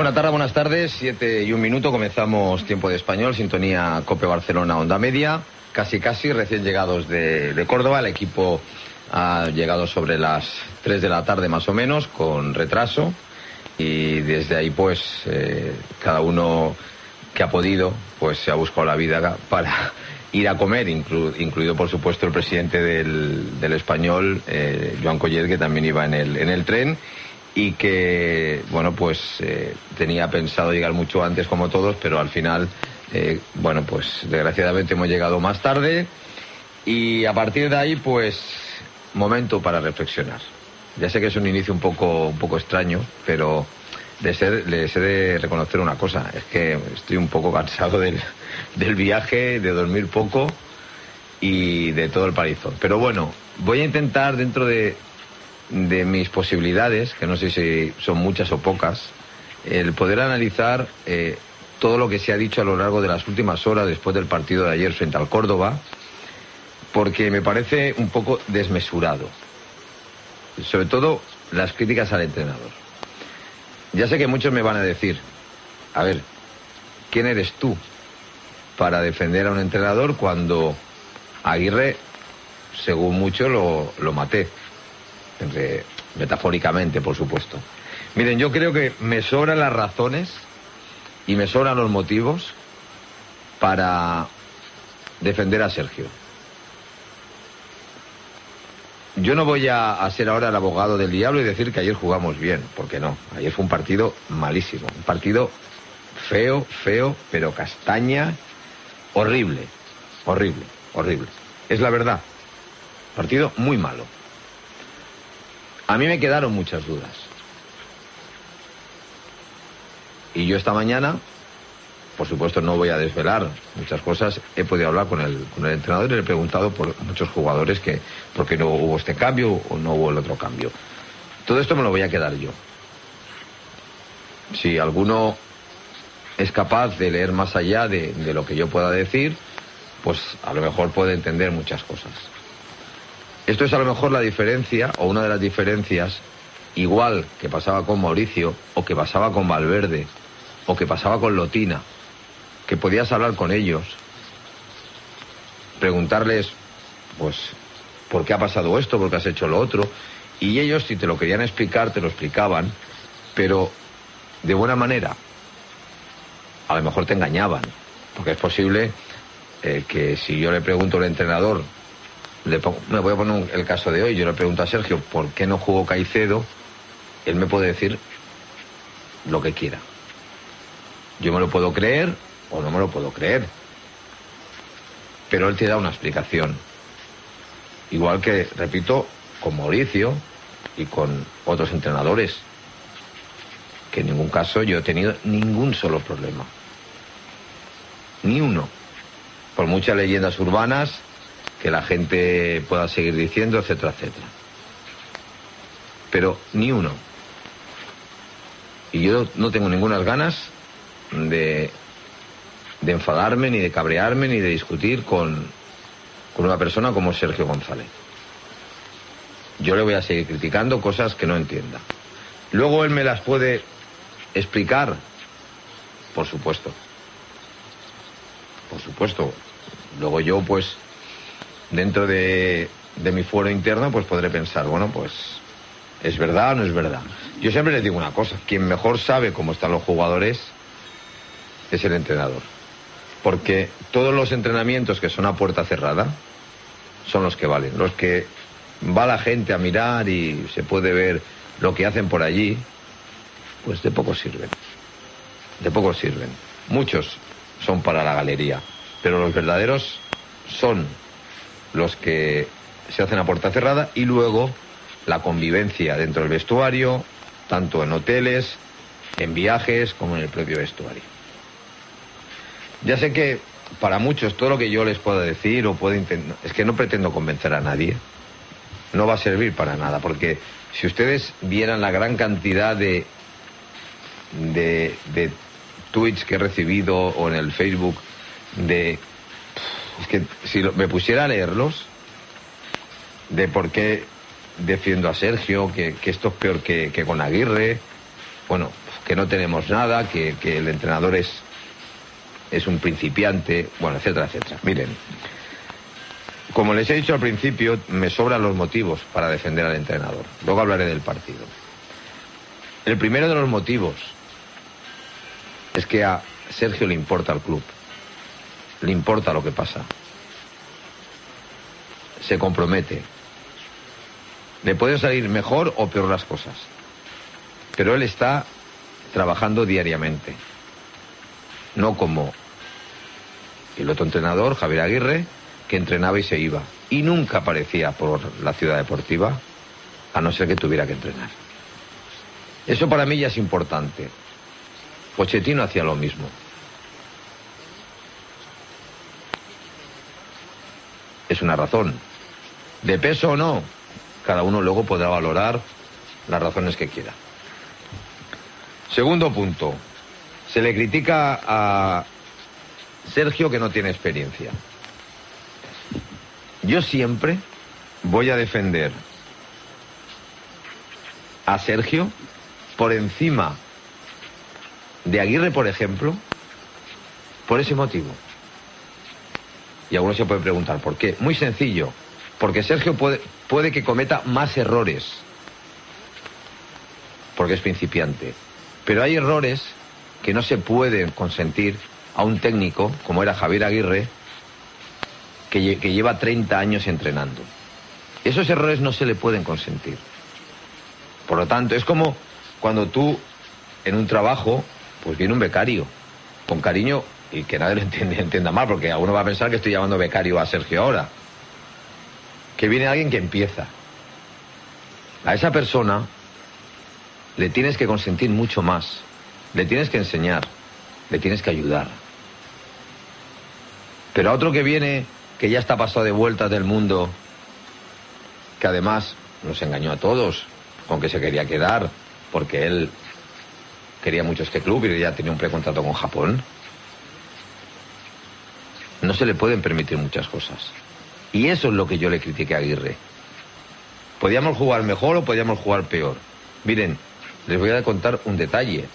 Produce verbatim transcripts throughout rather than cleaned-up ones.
Buenas tardes, buenas tardes, siete y un minuto, comenzamos Tiempo de Español, sintonía COPE Barcelona, Onda Media, casi casi recién llegados de, de Córdoba. El equipo ha llegado sobre las tres de la tarde más o menos, con retraso, y desde ahí pues eh, cada uno que ha podido pues se ha buscado la vida para ir a comer, inclu, incluido por supuesto el presidente del, del Español, eh, Joan Collet, que también iba en el, en el tren, y que, bueno, pues eh, tenía pensado llegar mucho antes como todos, pero al final, eh, bueno, pues desgraciadamente hemos llegado más tarde, y a partir de ahí, pues, momento para reflexionar. Ya sé que es un inicio un poco, un poco extraño, pero les he, les he de reconocer una cosa, es que estoy un poco cansado del, del viaje, de dormir poco y de todo el palizón. Pero bueno, voy a intentar dentro de... de mis posibilidades, que no sé si son muchas o pocas, el poder analizar eh, todo lo que se ha dicho a lo largo de las últimas horas después del partido de ayer frente al Córdoba, porque me parece un poco desmesurado, sobre todo las críticas al entrenador. Ya sé que muchos me van a decir, a ver, ¿quién eres tú para defender a un entrenador cuando Aguirre, según mucho, lo, lo maté? Entre, metafóricamente, por supuesto. Miren, yo creo que me sobran las razones y me sobran los motivos para defender a Sergio. Yo no voy a, a ser ahora el abogado del diablo y decir que ayer jugamos bien, porque no. Ayer fue un partido malísimo, un partido feo, feo, pero castaña, horrible, horrible, horrible. Es la verdad. Partido muy malo. A mí me quedaron muchas dudas. Y yo esta mañana, por supuesto no voy a desvelar muchas cosas, he podido hablar con el, con el entrenador y le he preguntado por muchos jugadores que por qué no hubo este cambio o no hubo el otro cambio. Todo esto me lo voy a quedar yo. Si alguno es capaz de leer más allá de, de lo que yo pueda decir, pues a lo mejor puede entender muchas cosas. Esto es a lo mejor la diferencia, o una de las diferencias, igual que pasaba con Mauricio, o que pasaba con Valverde, o que pasaba con Lotina, que podías hablar con ellos, preguntarles, pues, ¿por qué ha pasado esto? ¿Por qué has hecho lo otro? Y ellos, si te lo querían explicar, te lo explicaban, pero de buena manera. A lo mejor te engañaban, porque es posible eh, que si yo le pregunto al entrenador, Le pongo, me voy a poner un, el caso de hoy. Yo le pregunto a Sergio por qué no jugó Caicedo. Él me puede decir lo que quiera. Yo me lo puedo creer o no me lo puedo creer, pero él te da una explicación. Igual que, repito, con Mauricio y con otros entrenadores, que en ningún caso yo he tenido ningún solo problema, ni uno, por muchas leyendas urbanas que la gente pueda seguir diciendo, etcétera, etcétera. Pero ni uno. Y yo no tengo ninguna ganas de, de enfadarme, ni de cabrearme, ni de discutir con, con una persona como Sergio González. Yo le voy a seguir criticando cosas que no entienda. Luego él me las puede explicar, por supuesto. Por supuesto. Luego yo, pues, dentro de, de mi fuero interno, pues podré pensar, bueno, pues es verdad o no es verdad. Yo siempre les digo una cosa, quien mejor sabe cómo están los jugadores es el entrenador, porque todos los entrenamientos que son a puerta cerrada son los que valen. Los que va la gente a mirar y se puede ver lo que hacen por allí, pues de poco sirven, de poco sirven. Muchos son para la galería, pero los verdaderos son los que se hacen a puerta cerrada, y luego la convivencia dentro del vestuario, tanto en hoteles, en viajes, como en el propio vestuario. Ya sé que para muchos todo lo que yo les pueda decir o puedo intentar, es que no pretendo convencer a nadie, no va a servir para nada, porque si ustedes vieran la gran cantidad de de, de tweets que he recibido o en el Facebook, de es que si lo, me pusiera a leerlos, de por qué defiendo a Sergio, que, que esto es peor que, que con Aguirre, bueno, que no tenemos nada, que, que el entrenador es, es un principiante, bueno, etcétera, etcétera. Miren, como les he dicho al principio, me sobran los motivos para defender al entrenador. Luego hablaré del partido. El primero de los motivos es que a Sergio le importa el club, le importa lo que pasa, se compromete. Le pueden salir mejor o peor las cosas, pero él está trabajando diariamente, no como el otro entrenador, Javier Aguirre, que entrenaba y se iba, y nunca aparecía por la ciudad deportiva, a no ser que tuviera que entrenar. Eso para mí ya es importante. Pochettino hacía lo mismo. Es una razón. ¿De peso o no? Cada uno luego podrá valorar las razones que quiera. Segundo punto. Se le critica a Sergio que no tiene experiencia. Yo siempre voy a defender a Sergio por encima de Aguirre, por ejemplo, por ese motivo. Y algunos se pueden preguntar por qué. Muy sencillo, porque Sergio puede, puede que cometa más errores, porque es principiante. Pero hay errores que no se pueden consentir a un técnico, como era Javier Aguirre, que, que lleva treinta años entrenando. Esos errores no se le pueden consentir. Por lo tanto, es como cuando tú, en un trabajo, pues viene un becario, con cariño, y que nadie lo entienda, entienda mal, porque alguno va a pensar que estoy llamando becario a Sergio ahora. Que viene alguien que empieza. A esa persona le tienes que consentir mucho más, le tienes que enseñar, le tienes que ayudar. Pero a otro que viene, que ya está pasado de vueltas del mundo, que además nos engañó a todos, con que se quería quedar, porque él quería mucho este club y ya tenía un precontrato con Japón. No se le pueden permitir muchas cosas. Y eso es lo que yo le critiqué a Aguirre. Podíamos jugar mejor o podíamos jugar peor. Miren, les voy a contar un detalle.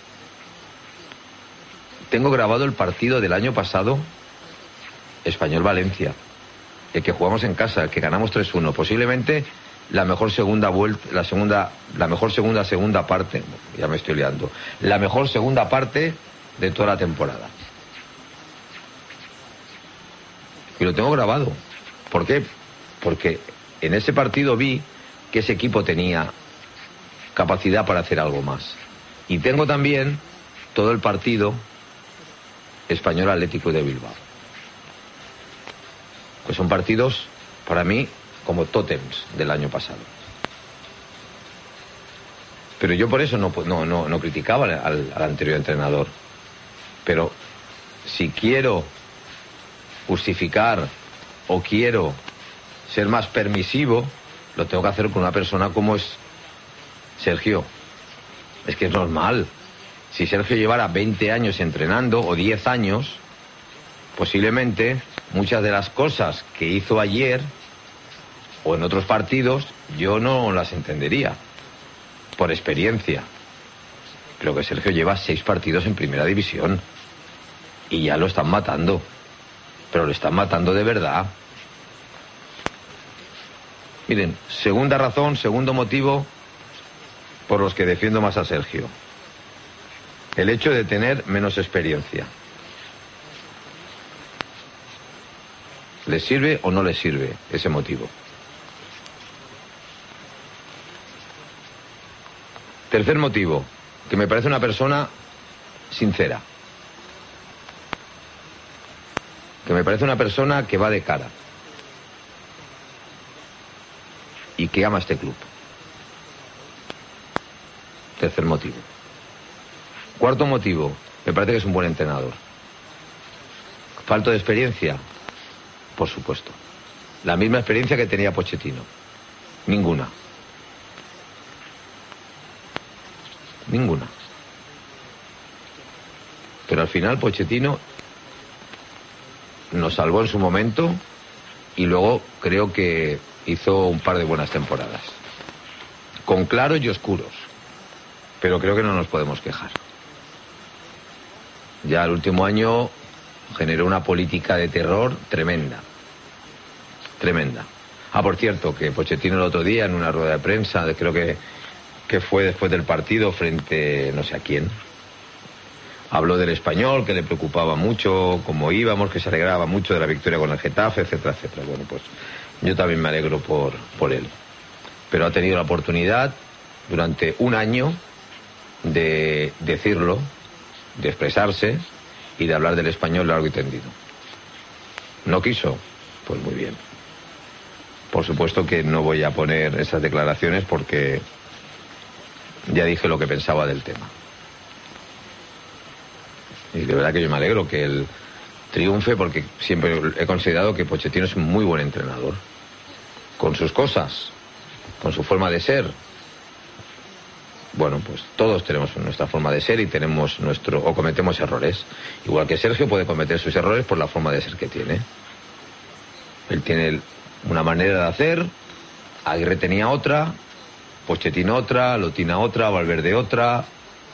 Tengo grabado el partido del año pasado, Español-Valencia, el que jugamos en casa, el que ganamos tres uno. Posiblemente la mejor segunda vuelta, la segunda, la mejor segunda segunda parte, ya me estoy liando, la mejor segunda parte de toda la temporada. Y lo tengo grabado. ¿Por qué? Porque en ese partido vi que ese equipo tenía capacidad para hacer algo más. Y tengo también todo el partido Español Atlético de Bilbao. Pues son partidos, para mí, como tótems del año pasado. Pero yo por eso no, no, no, no criticaba al, al anterior entrenador. Pero si quiero justificar o quiero ser más permisivo, lo tengo que hacer con una persona como es Sergio. Es que es normal. Si Sergio llevara veinte años entrenando o diez años, posiblemente muchas de las cosas que hizo ayer o en otros partidos yo no las entendería por experiencia. Pero que Sergio lleva seis partidos en primera división y ya lo están matando, pero lo están matando de verdad. Miren, segunda razón, segundo motivo por los que defiendo más a Sergio: el hecho de tener menos experiencia. ¿Le sirve o no le sirve ese motivo? Tercer motivo, que me parece una persona sincera. Que me parece una persona que va de cara. Y que ama este club. Tercer motivo. Cuarto motivo, me parece que es un buen entrenador. ¿Falta de experiencia? Por supuesto. La misma experiencia que tenía Pochettino. Ninguna. Ninguna. Pero al final Pochettino nos salvó en su momento y luego creo que hizo un par de buenas temporadas. Con claros y oscuros. Pero creo que no nos podemos quejar. Ya el último año generó una política de terror tremenda. Tremenda. Ah, por cierto, que Pochettino el otro día en una rueda de prensa, creo que, que fue después del partido frente no sé a quién, habló del Español, que le preocupaba mucho cómo íbamos, que se alegraba mucho de la victoria con el Getafe, etcétera, etcétera. Bueno, pues yo también me alegro por, por él. Pero ha tenido la oportunidad durante un año de decirlo, de expresarse y de hablar del Español largo y tendido. ¿No quiso? Pues muy bien. Por supuesto que no voy a poner esas declaraciones porque ya dije lo que pensaba del tema. Y de verdad que yo me alegro que él triunfe porque siempre he considerado que Pochettino es un muy buen entrenador. Con sus cosas, con su forma de ser. Bueno, pues todos tenemos nuestra forma de ser y tenemos nuestro, o cometemos errores. Igual que Sergio puede cometer sus errores por la forma de ser que tiene. Él tiene una manera de hacer, Aguirre tenía otra, Pochettino otra, Lotina otra, Valverde otra,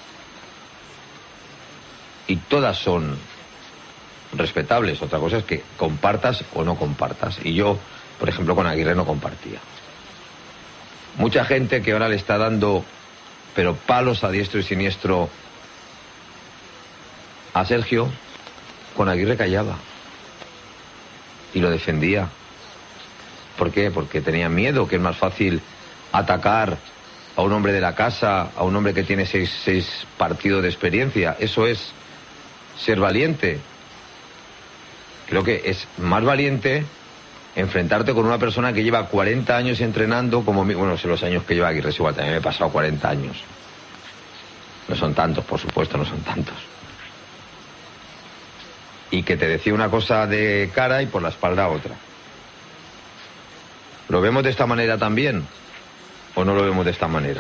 y todas son respetables. Otra cosa es que compartas o no compartas, y yo, por ejemplo, con Aguirre no compartía. Mucha gente que ahora le está dando, pero palos a diestro y siniestro a Sergio, con Aguirre callaba y lo defendía. ¿Por qué? Porque tenían miedo, que es más fácil atacar a un hombre de la casa, a un hombre que tiene seis, seis partidos de experiencia. Eso es ser valiente. Creo que es más valiente enfrentarte con una persona que lleva cuarenta años entrenando, como mi, bueno, sé los años que lleva Aguirre, igual, también me he pasado cuarenta años. No son tantos, por supuesto, no son tantos. Y que te decía una cosa de cara y por la espalda otra. ¿Lo vemos de esta manera también? ¿O no lo vemos de esta manera?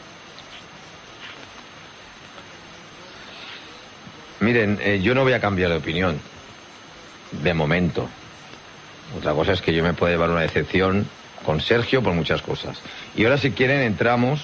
Miren, eh, yo no voy a cambiar de opinión. De momento. Otra cosa es que yo me puedo llevar una decepción con Sergio por muchas cosas. Y ahora, si quieren, entramos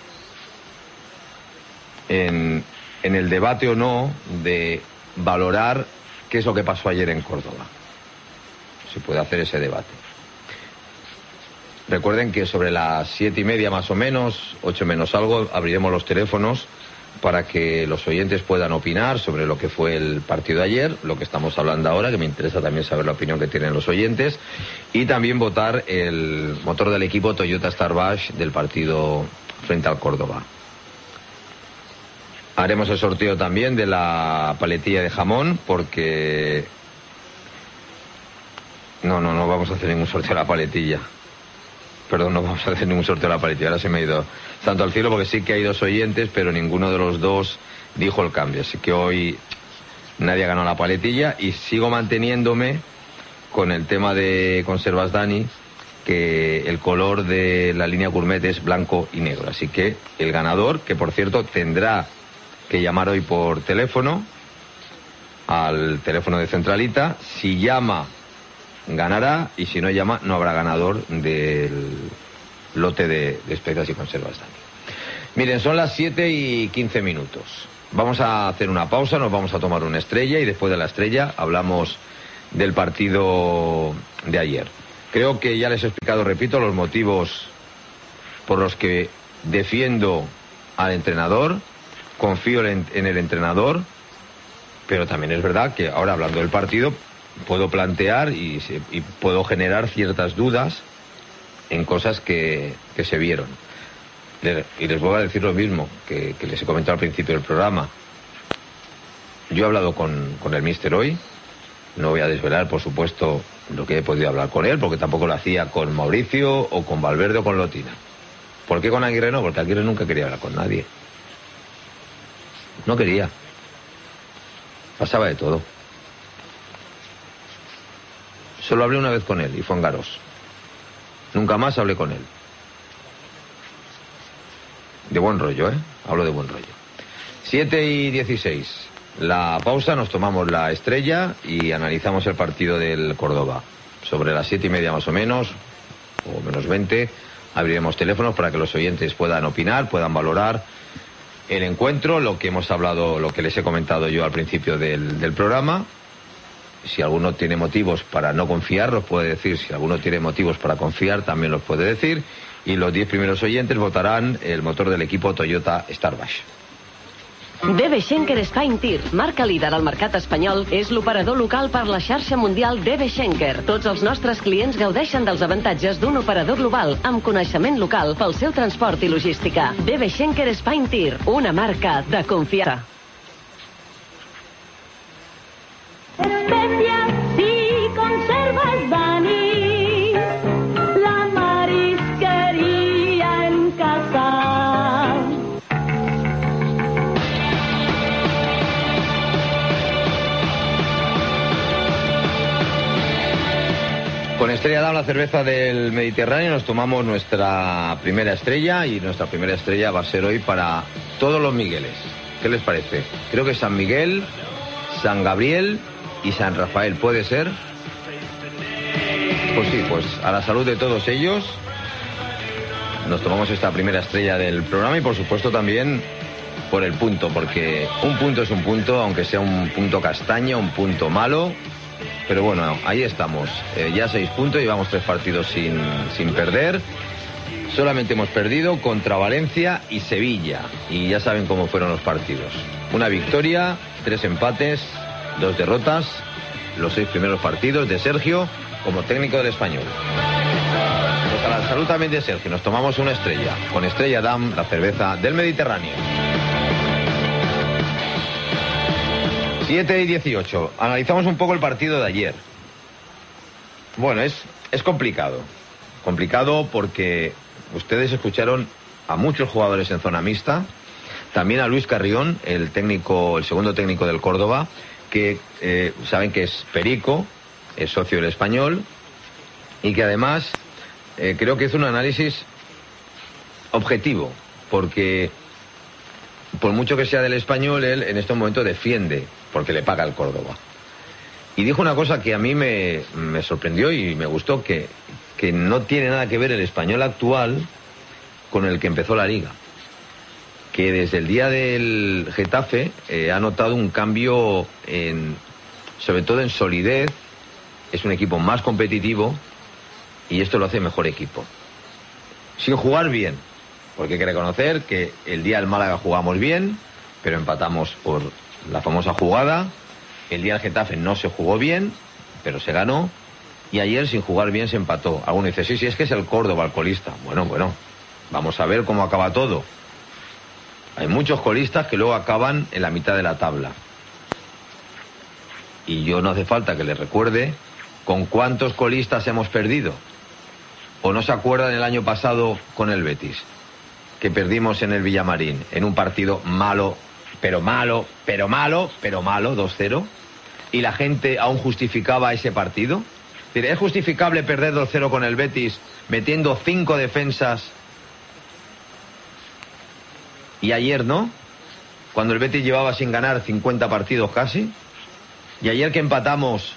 en, en el debate o no de valorar qué es lo que pasó ayer en Córdoba. Se puede hacer ese debate. Recuerden que sobre las siete y media más o menos, ocho menos algo, abriremos los teléfonos para que los oyentes puedan opinar sobre lo que fue el partido de ayer, lo que estamos hablando ahora, que me interesa también saber la opinión que tienen los oyentes, y también votar el motor del equipo Toyota Starbash del partido frente al Córdoba. Haremos el sorteo también de la paletilla de jamón, porque no, no, no vamos a hacer ningún sorteo de la paletilla. Perdón, no vamos a hacer ningún sorteo de la paletilla. Ahora se me ha ido tanto al cielo porque sí que hay dos oyentes, pero ninguno de los dos dijo el cambio. Así que hoy nadie ha ganado la paletilla y sigo manteniéndome con el tema de Conservas Dani, que el color de la línea gourmet es blanco y negro. Así que el ganador, que por cierto tendrá que llamar hoy por teléfono al teléfono de Centralita, si llama ganará, y si no llama no habrá ganador del lote de, de especias y conservas Dani. Miren, son las siete y quince minutos. Vamos a hacer una pausa, nos vamos a tomar una estrella y después de la estrella hablamos del partido de ayer. Creo que ya les he explicado, repito, los motivos por los que defiendo al entrenador, confío en el entrenador, pero también es verdad que ahora, hablando del partido, puedo plantear y, y puedo generar ciertas dudas en cosas que, que se vieron. Y les voy a decir lo mismo que, que les he comentado al principio del programa. Yo he hablado con, con el míster hoy. No voy a desvelar, por supuesto, lo que he podido hablar con él, porque tampoco lo hacía con Mauricio o con Valverde o con Lotina. ¿Por qué con Aguirre no? Porque Aguirre nunca quería hablar con nadie. No quería. Pasaba de todo. Solo hablé una vez con él y fue en Garós. Nunca más hablé con él. De buen rollo, ¿eh? Hablo de buen rollo. siete y dieciséis. La pausa, nos tomamos la estrella y analizamos el partido del Córdoba. Sobre las siete y media más o menos, o menos veinte, abriremos teléfonos para que los oyentes puedan opinar, puedan valorar el encuentro, lo que hemos hablado, lo que les he comentado yo al principio del, del programa. Si alguno tiene motivos para no confiar, los puede decir. Si alguno tiene motivos para confiar, también los puede decir. Y los diez primeros oyentes votarán el motor del equipo Toyota Starbash. D B Schenker Spine Tir, marca líder al mercat espanyol, és l'operador local per la xarxa mundial D B Schenker. Tots els nostres clients gaudeixen dels avantatges d'un operador global amb coneixement local pel seu transport i logística. D B Schenker Spine Tir, una marca de confiança. Especias y conservas Dani, la marisquería en casa. Con Estrella Damm, la cerveza del Mediterráneo, nos tomamos nuestra primera estrella, y nuestra primera estrella va a ser hoy para todos los Migueles. ¿Qué les parece? Creo que San Miguel, San Gabriel y San Rafael, ¿puede ser? Pues sí, pues a la salud de todos ellos nos tomamos esta primera estrella del programa, y por supuesto también por el punto, porque un punto es un punto, aunque sea un punto castaño, un punto malo. Pero bueno, ahí estamos, eh, ya seis puntos, llevamos tres partidos sin, sin perder. Solamente hemos perdido contra Valencia y Sevilla, y ya saben cómo fueron los partidos. Una victoria, tres empates, dos derrotas, los seis primeros partidos de Sergio como técnico del Español. Pues a la salud también de Sergio, nos tomamos una estrella, con Estrella Damm, la cerveza del Mediterráneo. siete y dieciocho. Analizamos un poco el partido de ayer. Bueno, es, es complicado. Complicado porque ustedes escucharon a muchos jugadores en zona mixta. También a Luis Carrión, el técnico, el segundo técnico del Córdoba, que eh, saben que es perico, es socio del Español, y que además eh, creo que hizo un análisis objetivo, porque por mucho que sea del Español, él en este momento defiende, porque le paga el Córdoba. Y dijo una cosa que a mí me, me sorprendió y me gustó, que, que no tiene nada que ver el Español actual con el que empezó la Liga. Que desde el día del Getafe eh, ha notado un cambio, en, sobre todo en solidez. Es un equipo más competitivo y esto lo hace mejor equipo. Sin jugar bien, porque hay que reconocer que el día del Málaga jugamos bien, pero empatamos por la famosa jugada. El día del Getafe no se jugó bien, pero se ganó. Y ayer, sin jugar bien, se empató. Alguno dice, sí, sí, es que es el Córdoba el colista. Bueno, bueno, vamos a ver cómo acaba todo. Hay muchos colistas que luego acaban en la mitad de la tabla. Y yo no hace falta que les recuerde con cuántos colistas hemos perdido. ¿O no se acuerdan el año pasado con el Betis? Que perdimos en el Villamarín, en un partido malo, pero malo, pero malo, pero malo, dos cero. Y la gente aún justificaba ese partido. ¿Es justificable perder dos cero con el Betis metiendo cinco defensas? Y ayer no, cuando el Betis llevaba sin ganar cincuenta partidos casi. Y ayer que empatamos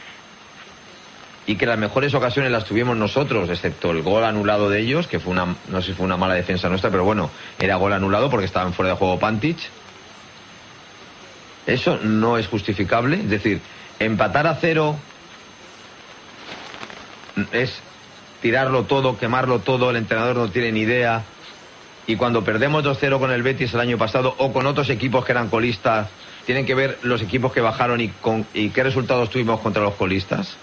y que las mejores ocasiones las tuvimos nosotros, excepto el gol anulado de ellos, que fue una, no sé si fue una mala defensa nuestra, pero bueno, era gol anulado porque estaban fuera de juego Pantic. Eso no es justificable. Es decir, empatar a cero es tirarlo todo, quemarlo todo, el entrenador no tiene ni idea. Y cuando perdemos dos cero con el Betis el año pasado, o con otros equipos que eran colistas, tienen que ver los equipos que bajaron y, con, y qué resultados tuvimos contra los colistas.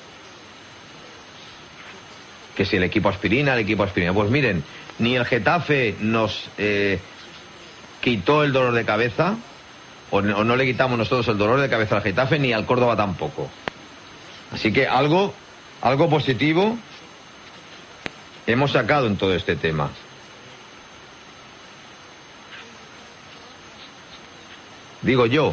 Que si el equipo aspirina, el equipo aspirina. Pues miren, ni el Getafe nos eh, quitó el dolor de cabeza, o no, o no le quitamos nosotros el dolor de cabeza al Getafe, ni al Córdoba tampoco. Así que algo, algo positivo hemos sacado en todo este tema. Digo yo.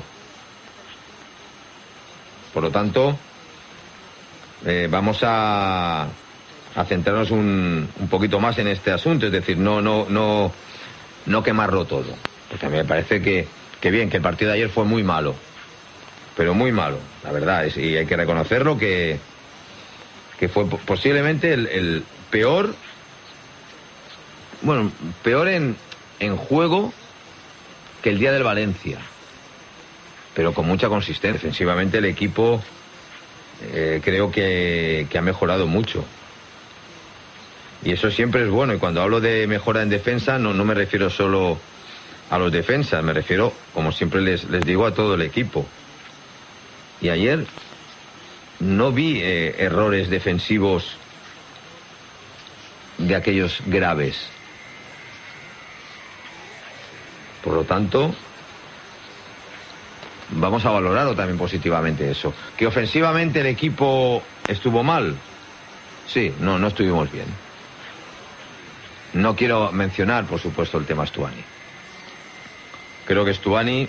Por lo tanto, eh, vamos a, a centrarnos un, un poquito más en este asunto, es decir, no, no, no, no quemarlo todo. Porque a mí me parece que, que bien, que el partido de ayer fue muy malo, pero muy malo, la verdad, es, y hay que reconocerlo, que, que fue posiblemente el, el peor, bueno, peor en, en juego que el día del Valencia, pero con mucha consistencia. Defensivamente el equipo eh, creo que, que ha mejorado mucho. Y eso siempre es bueno. Y cuando hablo de mejora en defensa, no, no me refiero solo a los defensas, me refiero, como siempre les, les digo, a todo el equipo. Y ayer no vi eh, errores defensivos de aquellos graves. Por lo tanto, vamos a valorarlo también positivamente eso. ¿Que ofensivamente el equipo estuvo mal? Sí, no, no estuvimos bien. No quiero mencionar, por supuesto, el tema Stuani. Creo que Stuani,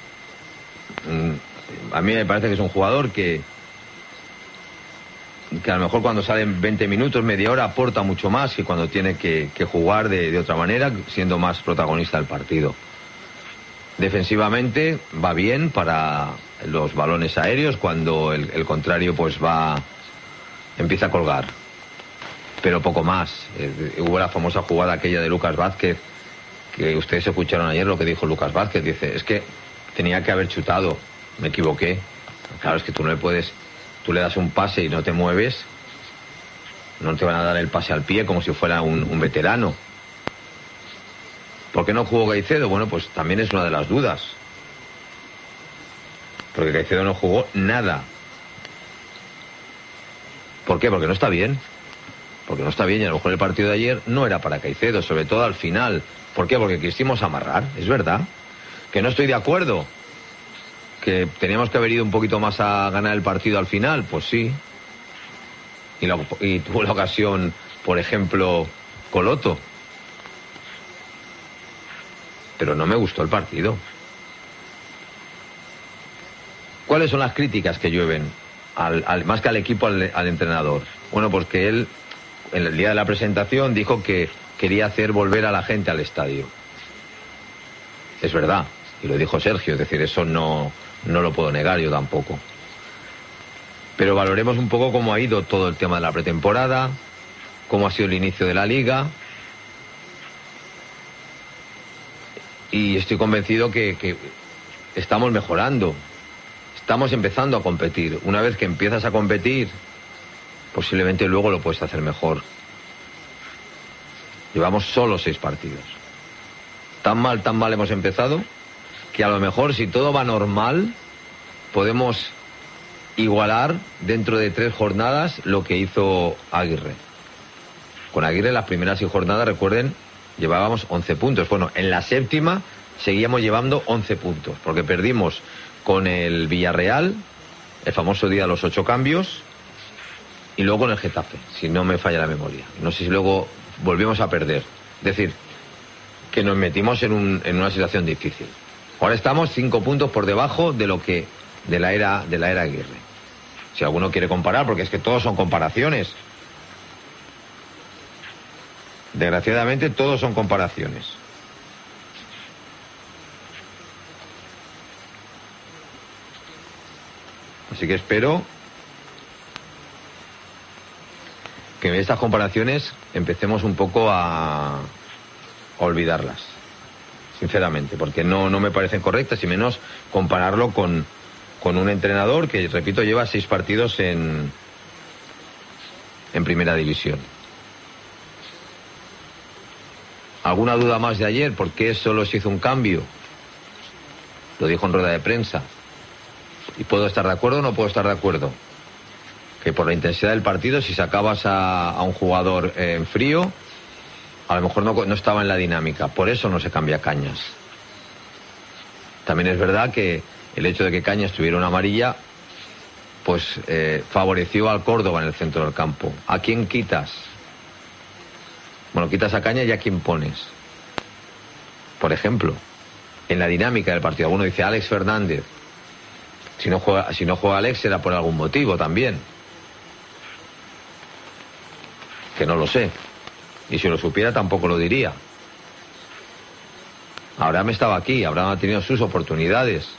a mí me parece que es un jugador que que a lo mejor cuando salen veinte minutos, media hora, aporta mucho más que cuando tiene que, que jugar de, de otra manera, siendo más protagonista del partido. Defensivamente va bien para los balones aéreos cuando el, el contrario pues va empieza a colgar, pero poco más. Eh, hubo la famosa jugada aquella de Lucas Vázquez, que ustedes escucharon ayer lo que dijo Lucas Vázquez. Dice, es que tenía que haber chutado, me equivoqué. Claro, es que tú no le puedes, tú le das un pase y no te mueves, no te van a dar el pase al pie como si fuera un, un veterano. ¿Por qué no jugó Caicedo? Bueno, pues también es una de las dudas. Porque Caicedo no jugó nada. ¿Por qué? Porque no está bien. Porque no está bien, y a lo mejor el partido de ayer no era para Caicedo, sobre todo al final. ¿Por qué? Porque quisimos amarrar, es verdad. Que no estoy de acuerdo. Que teníamos que haber ido un poquito más a ganar el partido al final, pues sí. Y, la, y tuvo la ocasión, por ejemplo, Coloto. Pero no me gustó el partido. ¿Cuáles son las críticas que llueven? Al, al, más que al equipo, al, al entrenador. Bueno, pues que él, en el día de la presentación, dijo que quería hacer volver a la gente al estadio. Es verdad, y lo dijo Sergio, es decir, eso no, no lo puedo negar yo tampoco. Pero valoremos un poco cómo ha ido todo el tema de la pretemporada, cómo ha sido el inicio de la liga. Y estoy convencido que, que estamos mejorando. Estamos empezando a competir. Una vez que empiezas a competir, posiblemente luego lo puedes hacer mejor. Llevamos solo seis partidos. Tan mal, tan mal hemos empezado, que a lo mejor si todo va normal, podemos igualar dentro de tres jornadas lo que hizo Aguirre. Con Aguirre las primeras seis jornadas, recuerden, llevábamos once puntos. Bueno, en la séptima seguíamos llevando once puntos, porque perdimos con el Villarreal, el famoso día de los ocho cambios, y luego con el Getafe, si no me falla la memoria. No sé si luego volvimos a perder. Es decir, que nos metimos en, un, en una situación difícil. Ahora estamos cinco puntos por debajo de lo que de la era de la era Aguirre. Si alguno quiere comparar, porque es que todos son comparaciones. Desgraciadamente todos son comparaciones. Así que espero que en estas comparaciones empecemos un poco a, a olvidarlas, sinceramente, porque no, no me parecen correctas, y menos compararlo con, con un entrenador que, repito, lleva seis partidos en, en primera división. ¿Alguna duda más de ayer? ¿Por qué solo se hizo un cambio? Lo dijo en rueda de prensa. ¿Y puedo estar de acuerdo o no puedo estar de acuerdo? Que por la intensidad del partido, si sacabas a, a un jugador eh, en frío, a lo mejor no, no estaba en la dinámica. Por eso no se cambia Cañas. También es verdad que el hecho de que Cañas tuviera una amarilla, pues eh, favoreció al Córdoba en el centro del campo. ¿A quién quitas? Bueno, quitas a Cañas y a quién pones. Por ejemplo, en la dinámica del partido, uno dice Alex Fernández. Si no juega, si no juega Alex será por algún motivo también. Que no lo sé. Y si lo supiera tampoco lo diría. Abraham estaba aquí, Abraham ha tenido sus oportunidades.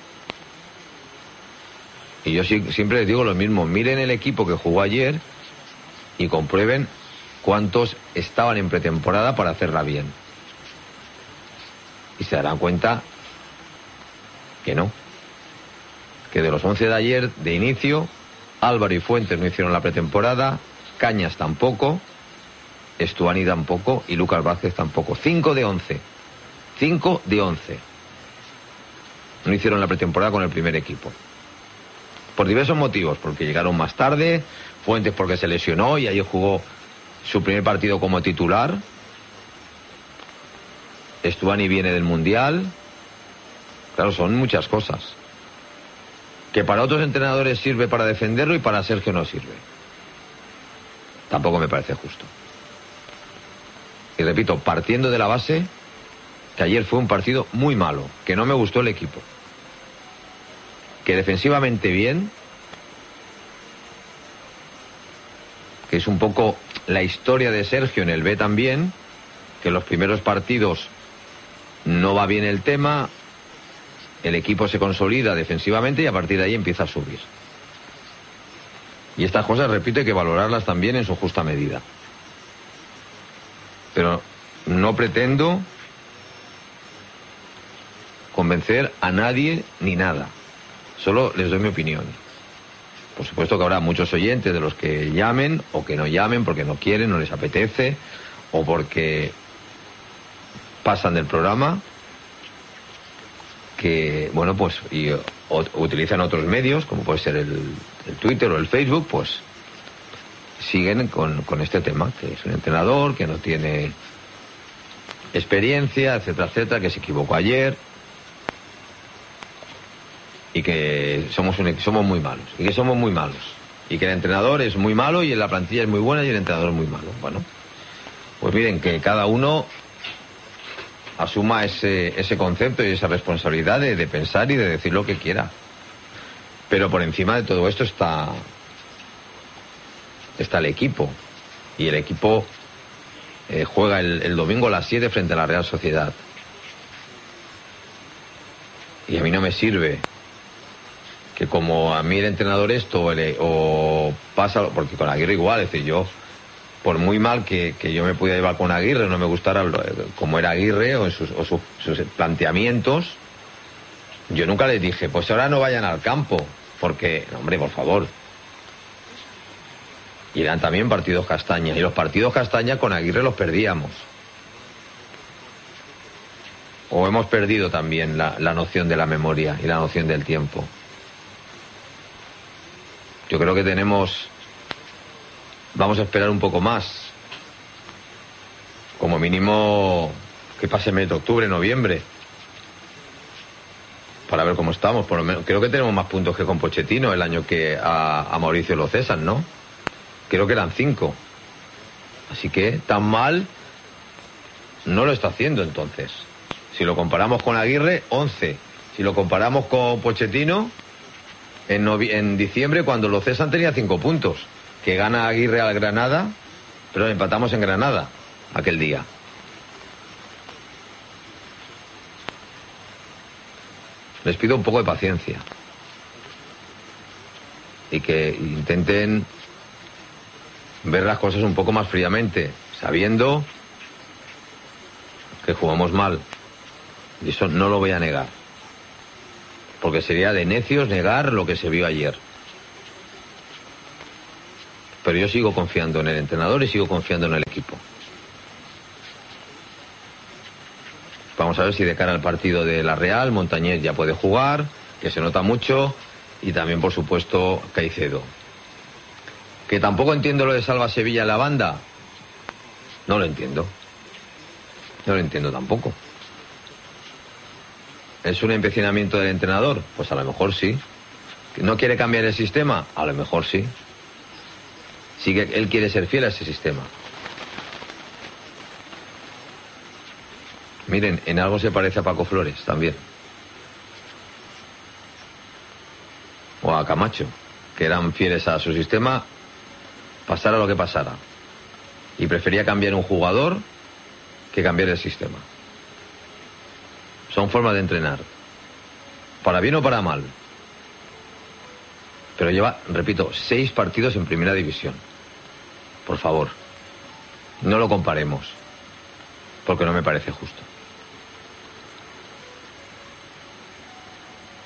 Y yo sí, siempre les digo lo mismo. Miren el equipo que jugó ayer y comprueben cuántos estaban en pretemporada para hacerla bien. Y se darán cuenta que no. Que de los once de ayer, de inicio, Álvaro y Fuentes no hicieron la pretemporada, Cañas tampoco, Estuani tampoco y Lucas Vázquez tampoco. cinco de once. cinco de once. No hicieron la pretemporada con el primer equipo. Por diversos motivos, porque llegaron más tarde, Fuentes porque se lesionó y ayer jugó su primer partido como titular. Estuani viene del Mundial. Claro, son muchas cosas. Que para otros entrenadores sirve para defenderlo y para Sergio no sirve. Tampoco me parece justo. Y repito, partiendo de la base que ayer fue un partido muy malo, que no me gustó el equipo. Que defensivamente bien, que es un poco la historia de Sergio en el B también, que en los primeros partidos no va bien el tema, el equipo se consolida defensivamente y a partir de ahí empieza a subir. Y estas cosas, repito, hay que valorarlas también en su justa medida. Pero no pretendo convencer a nadie ni nada. Solo les doy mi opinión. Por supuesto que habrá muchos oyentes de los que llamen o que no llamen porque no quieren, no les apetece o porque pasan del programa, que, bueno, pues y, o, utilizan otros medios, como puede ser el, el Twitter o el Facebook, pues siguen con, con este tema, que es un entrenador que no tiene experiencia, etcétera, etcétera, que se equivocó ayer y que somos, un, somos muy malos, y que somos muy malos, y que el entrenador es muy malo y la plantilla es muy buena y el entrenador es muy malo. Bueno, pues miren, que cada uno asuma ese, ese concepto y esa responsabilidad de, de pensar y de decir lo que quiera. Pero por encima de todo esto está, está el equipo. Y el equipo eh, juega el, el domingo a las siete frente a la Real Sociedad. Y a mí no me sirve que como a mí el entrenador esto o, el, o pasa, porque con Aguirre igual, es decir, yo por muy mal que, que yo me pudiera llevar con Aguirre, no me gustara como era Aguirre o, en sus, o sus, sus planteamientos, yo nunca les dije, pues ahora no vayan al campo, porque, no, hombre, por favor. Y eran también partidos castaña, y los partidos castaña con Aguirre los perdíamos. O hemos perdido también la, la noción de la memoria y la noción del tiempo. Yo creo que tenemos... Vamos a esperar un poco más. Como mínimo que pase el mes de octubre, noviembre. Para ver cómo estamos. Por lo menos, creo que tenemos más puntos que con Pochettino el año que a, a Mauricio lo cesan, ¿no? Creo que eran cinco. Así que tan mal no lo está haciendo entonces. Si lo comparamos con Aguirre, once. Si lo comparamos con Pochettino, en, novi- en diciembre cuando lo cesan tenía cinco puntos. Que gana Aguirre al Granada, pero empatamos en Granada aquel día. Les pido un poco de paciencia y que intenten ver las cosas un poco más fríamente, sabiendo que jugamos mal. Y eso no lo voy a negar, porque sería de necios negar lo que se vio ayer. Pero yo sigo confiando en el entrenador y sigo confiando en el equipo. Vamos a ver si de cara al partido de la Real, Montañés ya puede jugar, que se nota mucho, y también, por supuesto, Caicedo. Que tampoco entiendo lo de Salva Sevilla en la banda. No lo entiendo. No lo entiendo tampoco. ¿Es un empecinamiento del entrenador? Pues a lo mejor sí. ¿No quiere cambiar el sistema? A lo mejor sí. Sí que él quiere ser fiel a ese sistema. Miren, en algo se parece a Paco Flores también. O a Camacho, que eran fieles a su sistema, pasara lo que pasara. Y prefería cambiar un jugador que cambiar el sistema. Son formas de entrenar. Para bien o para mal. Pero lleva, repito, seis partidos en primera división. Por favor, no lo comparemos, porque no me parece justo.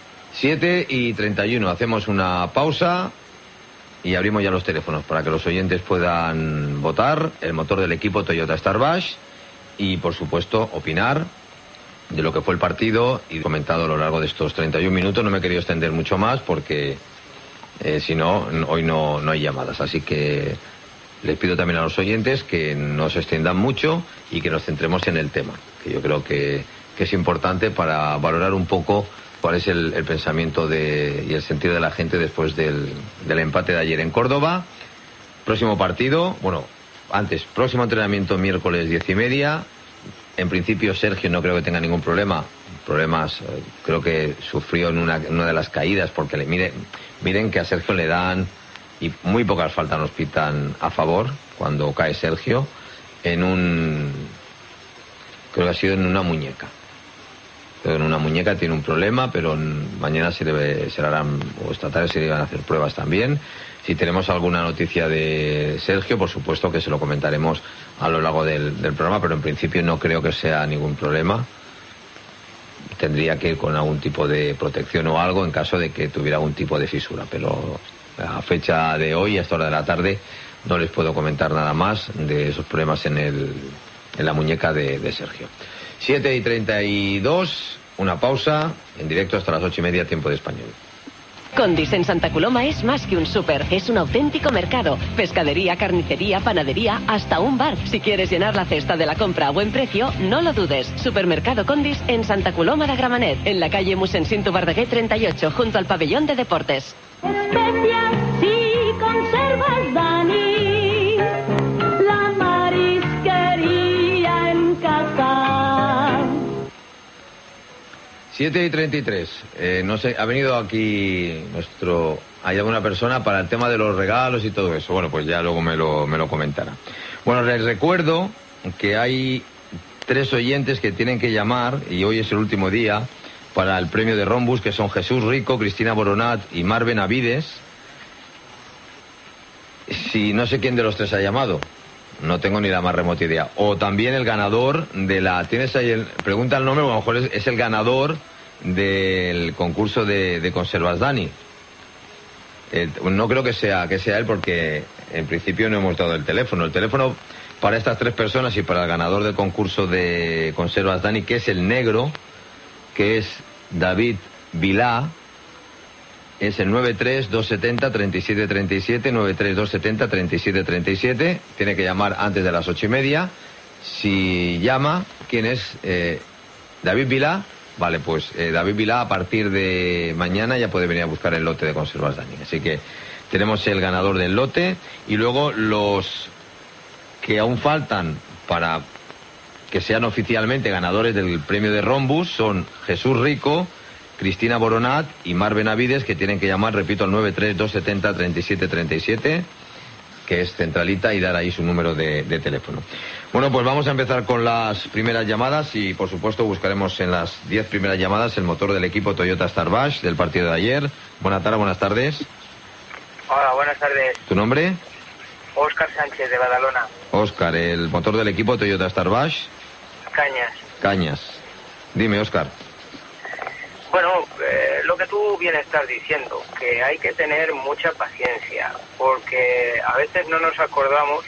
siete y treinta y uno, hacemos una pausa y abrimos ya los teléfonos para que los oyentes puedan votar el motor del equipo Toyota Starbash y, por supuesto, opinar de lo que fue el partido y comentado a lo largo de estos treinta y un minutos. No me he querido extender mucho más porque eh, si no, hoy no, no hay llamadas. Así que les pido también a los oyentes que no se extiendan mucho y que nos centremos en el tema, que yo creo que, que es importante para valorar un poco cuál es el, el pensamiento de, y el sentido de la gente después del, del empate de ayer en Córdoba. Próximo partido, bueno, antes, próximo entrenamiento miércoles diez y media. En principio Sergio no creo que tenga ningún problema. Problemas, eh, creo que sufrió en una, en una de las caídas, porque le, mire, miren que a Sergio le dan, y muy pocas faltas nos pitan a favor cuando cae Sergio, en un, creo que ha sido en una muñeca. Pero en una muñeca tiene un problema, pero mañana se debe, se harán, o esta tarde se le van a hacer pruebas también. Si tenemos alguna noticia de Sergio, por supuesto que se lo comentaremos a lo largo del, del programa, pero en principio no creo que sea ningún problema. Tendría que ir con algún tipo de protección o algo en caso de que tuviera algún tipo de fisura, pero a fecha de hoy, a esta hora de la tarde, no les puedo comentar nada más de esos problemas en, el, en la muñeca de, de Sergio. siete y treinta y dos, una pausa, en directo hasta las ocho y media, tiempo de español. Condis en Santa Coloma es más que un súper, es un auténtico mercado. Pescadería, carnicería, panadería, hasta un bar. Si quieres llenar la cesta de la compra a buen precio, no lo dudes. Supermercado Condis en Santa Coloma de Gramenet, en la calle Mossèn Cinto Verdaguer treinta y ocho, junto al pabellón de deportes. Especias y conservas Dani, la marisquería en casa. siete y treinta y tres. Eh, no sé, ha venido aquí nuestro... Hay alguna persona para el tema de los regalos y todo eso. Bueno, pues ya luego me lo, me lo comentará. Bueno, les recuerdo que hay tres oyentes que tienen que llamar, y hoy es el último día, para el premio de Rombus, que son Jesús Rico, Cristina Boronat y Mar Benavides. Si no sé quién de los tres ha llamado, no tengo ni la más remota idea. O también el ganador de la... ¿Tienes ahí el... Pregunta el nombre, o a lo mejor es, es el ganador del concurso de, de Conservas Dani. Eh, no creo que sea, que sea él, porque en principio no hemos dado el teléfono. El teléfono para estas tres personas y para el ganador del concurso de Conservas Dani, que es el negro, que es David Vilá, es el nueve tres dos siete cero tres siete tres siete, nueve tres dos siete cero tres siete tres siete. Tiene que llamar antes de las ocho y media. Si llama, ¿quién es? Eh, David Vilá. Vale, pues eh, David Vilá a partir de mañana ya puede venir a buscar el lote de Conservas Dani. Así que tenemos el ganador del lote y luego los que aún faltan para que sean oficialmente ganadores del premio de Rombus son Jesús Rico, Cristina Boronat y Mar Benavides, que tienen que llamar, repito, al nueve tres dos siete cero tres siete tres siete, que es centralita, y dar ahí su número de, de teléfono. Bueno, pues vamos a empezar con las primeras llamadas y, por supuesto, buscaremos en las diez primeras llamadas el motor del equipo Toyota Starbash del partido de ayer. Buenas tardes, buenas tardes. Hola, buenas tardes. ¿Tu nombre? Óscar Sánchez, de Badalona. Óscar, el motor del equipo Toyota Starbash. Cañas. Cañas. Dime, Óscar. Bueno, eh, lo que tú bien estás diciendo, que hay que tener mucha paciencia, porque a veces no nos acordamos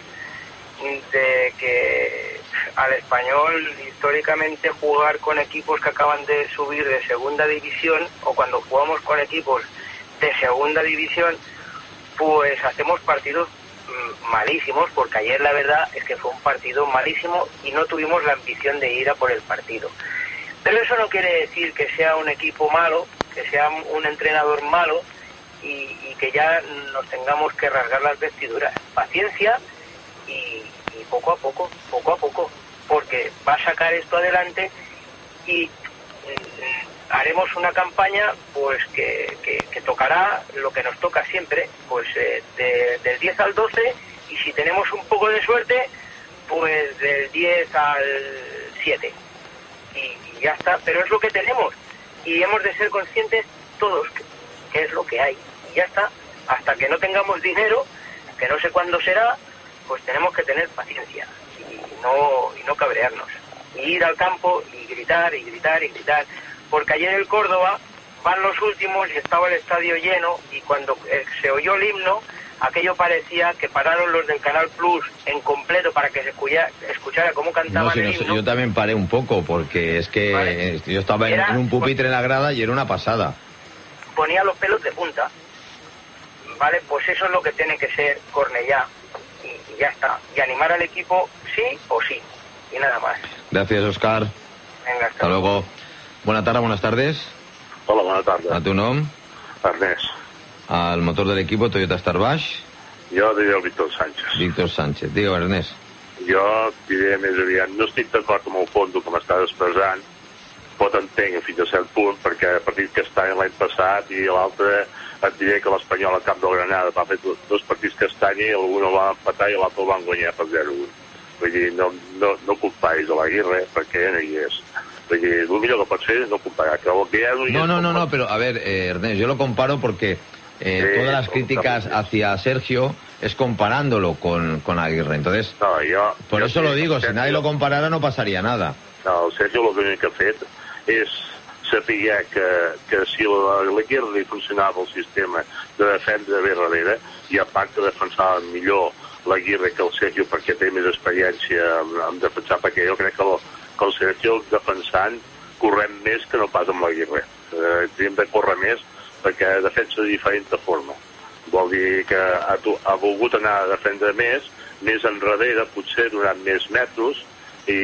de que al Español históricamente jugar con equipos que acaban de subir de segunda división, o cuando jugamos con equipos de segunda división, pues hacemos partidos mm, malísimos, porque ayer la verdad es que fue un partido malísimo y no tuvimos la ambición de ir a por el partido. Pero eso no quiere decir que sea un equipo malo, que sea un entrenador malo y, y que ya nos tengamos que rasgar las vestiduras. Paciencia y, y poco a poco, poco a poco, porque va a sacar esto adelante y mm, haremos una campaña pues que, que, que tocará lo que nos toca siempre, pues eh, de, del diez al doce, y si tenemos un poco de suerte, pues del diez al siete. Y ya está, pero es lo que tenemos y hemos de ser conscientes todos que, que es lo que hay, y ya está. Hasta que no tengamos dinero, que no sé cuándo será, pues tenemos que tener paciencia y no, y no cabrearnos, y ir al campo y gritar y gritar y gritar, porque ayer el Córdoba van los últimos y estaba el estadio lleno, y cuando eh, se oyó el himno, aquello parecía que pararon los del Canal Plus en completo para que se escuchara, escuchara cómo cantaban no, sí, el no, himno. yo también paré un poco, porque es que vale. yo estaba en, era, en un pupitre en la grada y era una pasada. Ponía los pelos de punta. Vale, pues eso es lo que tiene que ser Cornellá, y, y ya está. Y animar al equipo sí o sí, y nada más. Gracias, Òscar. Venga, hasta, hasta luego. Buena tarde, buenas tardes. Hola, bona tarda. A tu nom? Ernest. Al motor de l'equip Toyota Star Baix? Jo diré el Víctor Sánchez. Víctor Sánchez. Digue, Ernest. Jo diré més aviat, no estic d'acord amb el fondo que m'estàs expressant, pot entenc fins a cert punt, perquè el partit que està l'any passat i l'altre et diré que l'Espanyol al camp del Granada va fer dos partits castany i l'un el va empatar i l'altre el van guanyar per zero a un. Vull dir, no, no, no culpais a l'Aguirre perquè no hi és. Vull dir, el millor que pots fer és no comparar. Que el que hi ha, no, hi no, no, no, no, no, pero a ver, eh, Ernest, yo lo comparo porque eh, sí, todas las críticas hacia Sergio es comparándolo con, con Aguirre. Entonces, no, jo, por jo eso lo digo, si Sergio, nadie lo comparara no pasaría nada. No, el Sergio l'únic que ha fet és saber que, que si l'Aguirre li funcionava el sistema de defendre bé darrere, i a part que defensava millor l'Aguirre que el Sergio perquè té més experiència en, en defensar, perquè jo crec que el, que el Sergio defensant correm més que no pas amb l'Aguirre. Eh, hem de córrer més perquè defensa de diferent forma. Vol dir que ha, ha volgut anar a defendre més, més enrere, potser donant més metres i,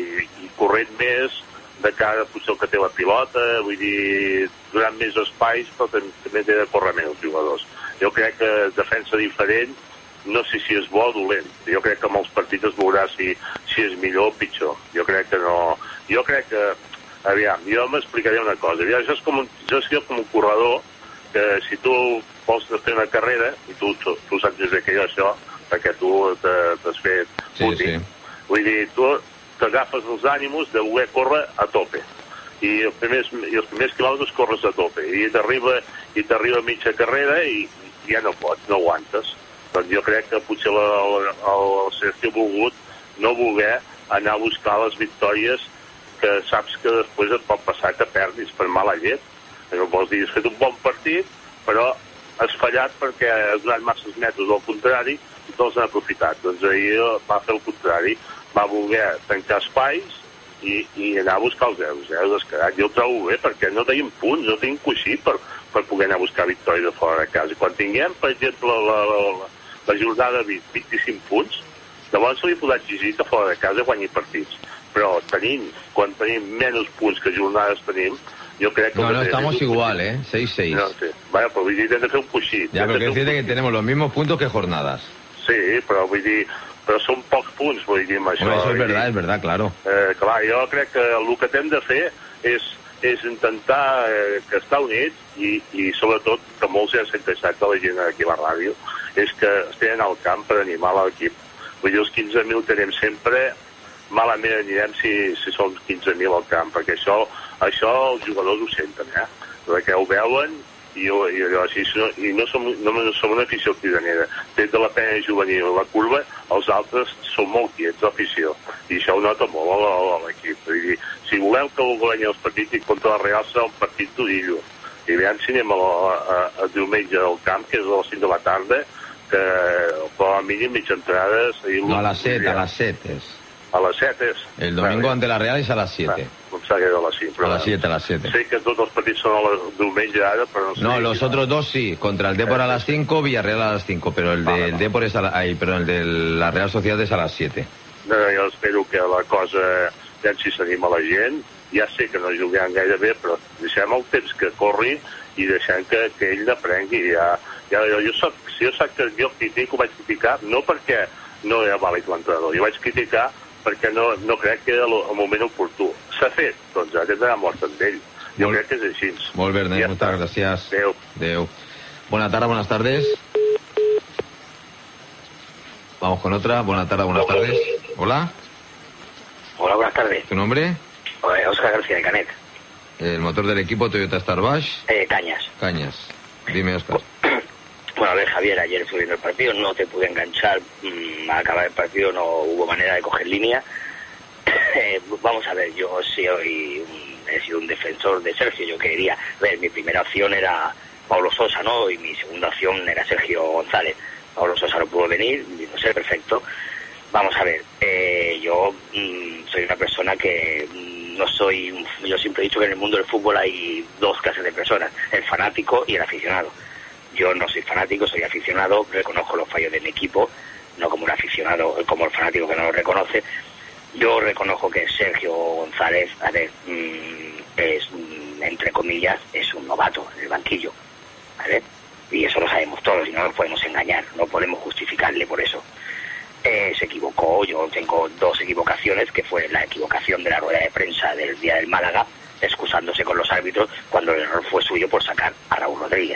i corrent més de cara potser el que té la pilota, vull dir, donant més espais, però també té de córrer més els jugadors. Jo crec que defensa diferent, no sé si és bo o dolent. Jo crec que amb els partits es veurà si, si és millor o pitjor. Jo crec que no... Jo crec que... Aviam, jo m'explicaré una cosa. Jo, jo, és com un, jo soc com un corredor que si tu vols fer una carrera, i tu, tu, tu saps des que jo això, perquè tu t'has fet sí, sí. Vull dir, tu t'agafes els ànims de voler córrer a tope. I els primers, i els primers quilòmetres corres a tope. I t'arriba i t'arriba mitja carrera i, i ja no pots, no aguantes. Doncs jo crec que potser la, la, el Sergio ha volgut no voler anar a buscar les victòries que saps que després et pot passar que perdis per mala llet. No vols dir, has fet un bon partit, però has fallat perquè has donat masses metres al contrari i te'ls han aprofitat. Doncs ahir va fer el contrari, va voler tancar espais i, i anar a buscar els zeros, zeros descarat. Jo ho trobo bé perquè no tenim punts, no tenim coixí per, per poder anar a buscar victòries de fora de casa. I quan tinguem, per exemple, la, la, la, la jornada de vint-i-cinc punts, llavors se li podrà exigir que fora de casa guanyi partits. Però tenim, quan tenim menys punts que jornades tenim, yo creo que... No, no, estamos igual, ¿eh? seis seis. No, sí. Vaya, pues vull dir, hem de fer un coixí. Ya, pero que decirte que tenemos los mismos puntos que jornadas. Sí, però vull dir, però són pocs punts, vull dir, amb això. Bueno, eso es verdad, dir, es verdad, claro. Eh, clar, jo crec que el que hem de fer és, és intentar eh, que estar units i, i sobretot, que molts ja s'han interessat de la gent aquí a la ràdio, és que estiguin al camp per animar l'equip. Vull dir, els quinze mil que anem sempre, malament anirem si, si són quinze mil al camp, perquè això, això els jugadors ho senten, eh? Perquè ho veuen i, i, i, i no, som, no, no som una afició cridanera. Des de la penya juvenil a la curva, els altres són molt quiets, l'afició, i això ho nota molt a, a l'equip. Vull dir, si voleu que guanyi els partits i contra la Real serà un partit d'orillo. I veiem si anem a, a, a diumenge al camp, que és a les cinc de la tarda, que com a mínim mitja entrades... No, a les set, a les set és. A las siete es. El domingo ante la Real es a las siete. No, no sé, a las siete. A las siete, a las siete. Sé que todos los partidos son a las diumenge ara, pero no sé. No, los otros dos sí. Contra el Depor a las cinco, Villarreal a las cinco, pero el del Depor es a la... Ay, pero el de la Real Sociedad es a las siete. No, jo espero que la cosa ja si s'anima la gent. Ja sé que no juguem gaire bé, però deixem el temps que corri i deixem que, que ell n'aprengui. Ja, ja, jo, jo, soc, jo sap que jo critico, vaig criticar, no perquè no era vàlid l'entrenador, jo vaig criticar perquè no, no crec que era el moment oportú. S'ha fet, doncs ara tindrà mort amb ell. Jo Molt... crec que és així. Molt bé, Ernest, ja moltes gràcies. Adéu. Adéu. Buenas tardes, buenas tardes. Vamos con otra. Buenas tardes, buenas tardes. Hola. Hola, buenas tardes. ¿Tu nombre? Eh, Óscar García de Canet. El motor del equipo Toyota Star Baix. Eh, Cañas. Cañas. Dime, Óscar. Bueno, a ver, Javier, ayer estuve viendo el partido, no te pude enganchar, mmm, al acabar el partido no hubo manera de coger línea. Eh, vamos a ver, yo soy un, he sido un, def defensor de Sergio. Yo quería ver, mi primera opción era Pablo Sosa, ¿no? Y mi segunda opción era Sergio González. Pablo Sosa no pudo venir, no sé, perfecto. Vamos a ver, eh, yo mmm, soy una persona que mmm, no soy, un, yo siempre he dicho que en el mundo del fútbol hay dos clases de personas, el fanático y el aficionado. Yo no soy fanático, soy aficionado, reconozco los fallos de mi equipo, no como un aficionado, como el fanático que no lo reconoce. Yo reconozco que Sergio González, a ver, mmm, es, mmm, entre comillas, es un novato en el banquillo, ¿vale? Y eso lo sabemos todos y no nos podemos engañar, no podemos justificarle por eso. Eh, se equivocó, yo tengo dos equivocaciones, que fue la equivocación de la rueda de prensa del día del Málaga, excusándose con los árbitros cuando el error fue suyo por sacar a Raúl Rodríguez,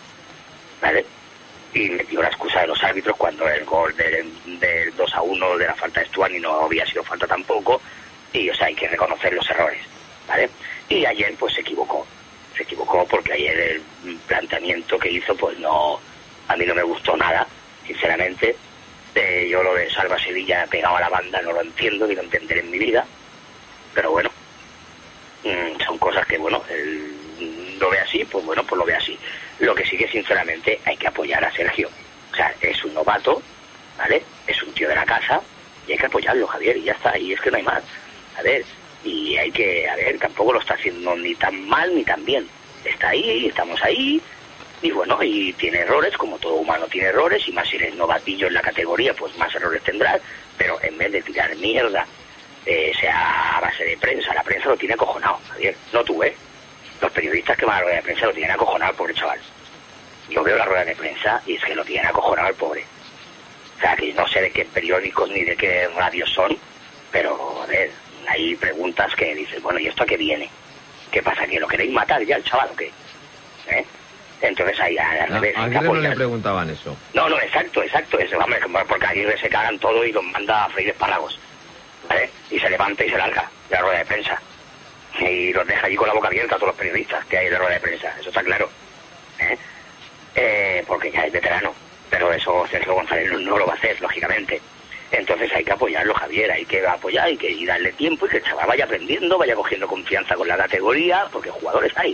¿vale? Y metió la excusa de los árbitros cuando el gol del, del dos a uno de la falta de Stuani no había sido falta tampoco, y o sea, hay que reconocer los errores, ¿vale? Y ayer pues se equivocó, se equivocó porque ayer el planteamiento que hizo pues no, a mí no me gustó nada, sinceramente. Eh, yo lo de Salva Sevilla pegado a la banda no lo entiendo ni lo entenderé en mi vida, pero bueno, mmm, son cosas que bueno, él lo ve así, pues bueno, pues lo ve así. Lo que sí que sinceramente hay que apoyar a Sergio, o sea, es un novato, ¿vale? Es un tío de la casa y hay que apoyarlo, Javier, y ya está, y es que no hay más, a ver, y hay que, a ver, tampoco lo está haciendo ni tan mal ni tan bien, está ahí, estamos ahí. Y bueno, y tiene errores, como todo humano tiene errores, y más si eres novatillo en la categoría, pues más errores tendrás, pero en vez de tirar mierda, eh, sea a base de prensa, la prensa lo tiene acojonado, Javier, no tú, ¿eh? Los periodistas que van a la rueda de prensa lo tienen acojonado al pobre chaval. Yo veo la rueda de prensa y es que lo tienen acojonado al pobre. O sea, que no sé de qué periódicos ni de qué radios son, pero, a ver, hay preguntas que dices, bueno, ¿y esto a qué viene? ¿Qué pasa? ¿Que lo queréis matar ya el chaval o qué? ¿Eh? Entonces ahí al revés. ¿A Aguirre no le preguntaban eso? No, no, exacto, exacto. Eso, vamos, porque a Aguirre se cagan todo y los manda a freír espárragos, ¿vale? Y se levanta y se larga de la rueda de prensa. Y los deja allí con la boca abierta a todos los periodistas que hay en la rueda de prensa. Eso está claro. ¿Eh? Eh, porque ya es veterano. Pero eso Sergio González no, no lo va a hacer, lógicamente. Entonces hay que apoyarlo, Javier. Hay que apoyar, hay que darle tiempo y que el chaval vaya aprendiendo, vaya cogiendo confianza con la categoría, porque jugadores hay.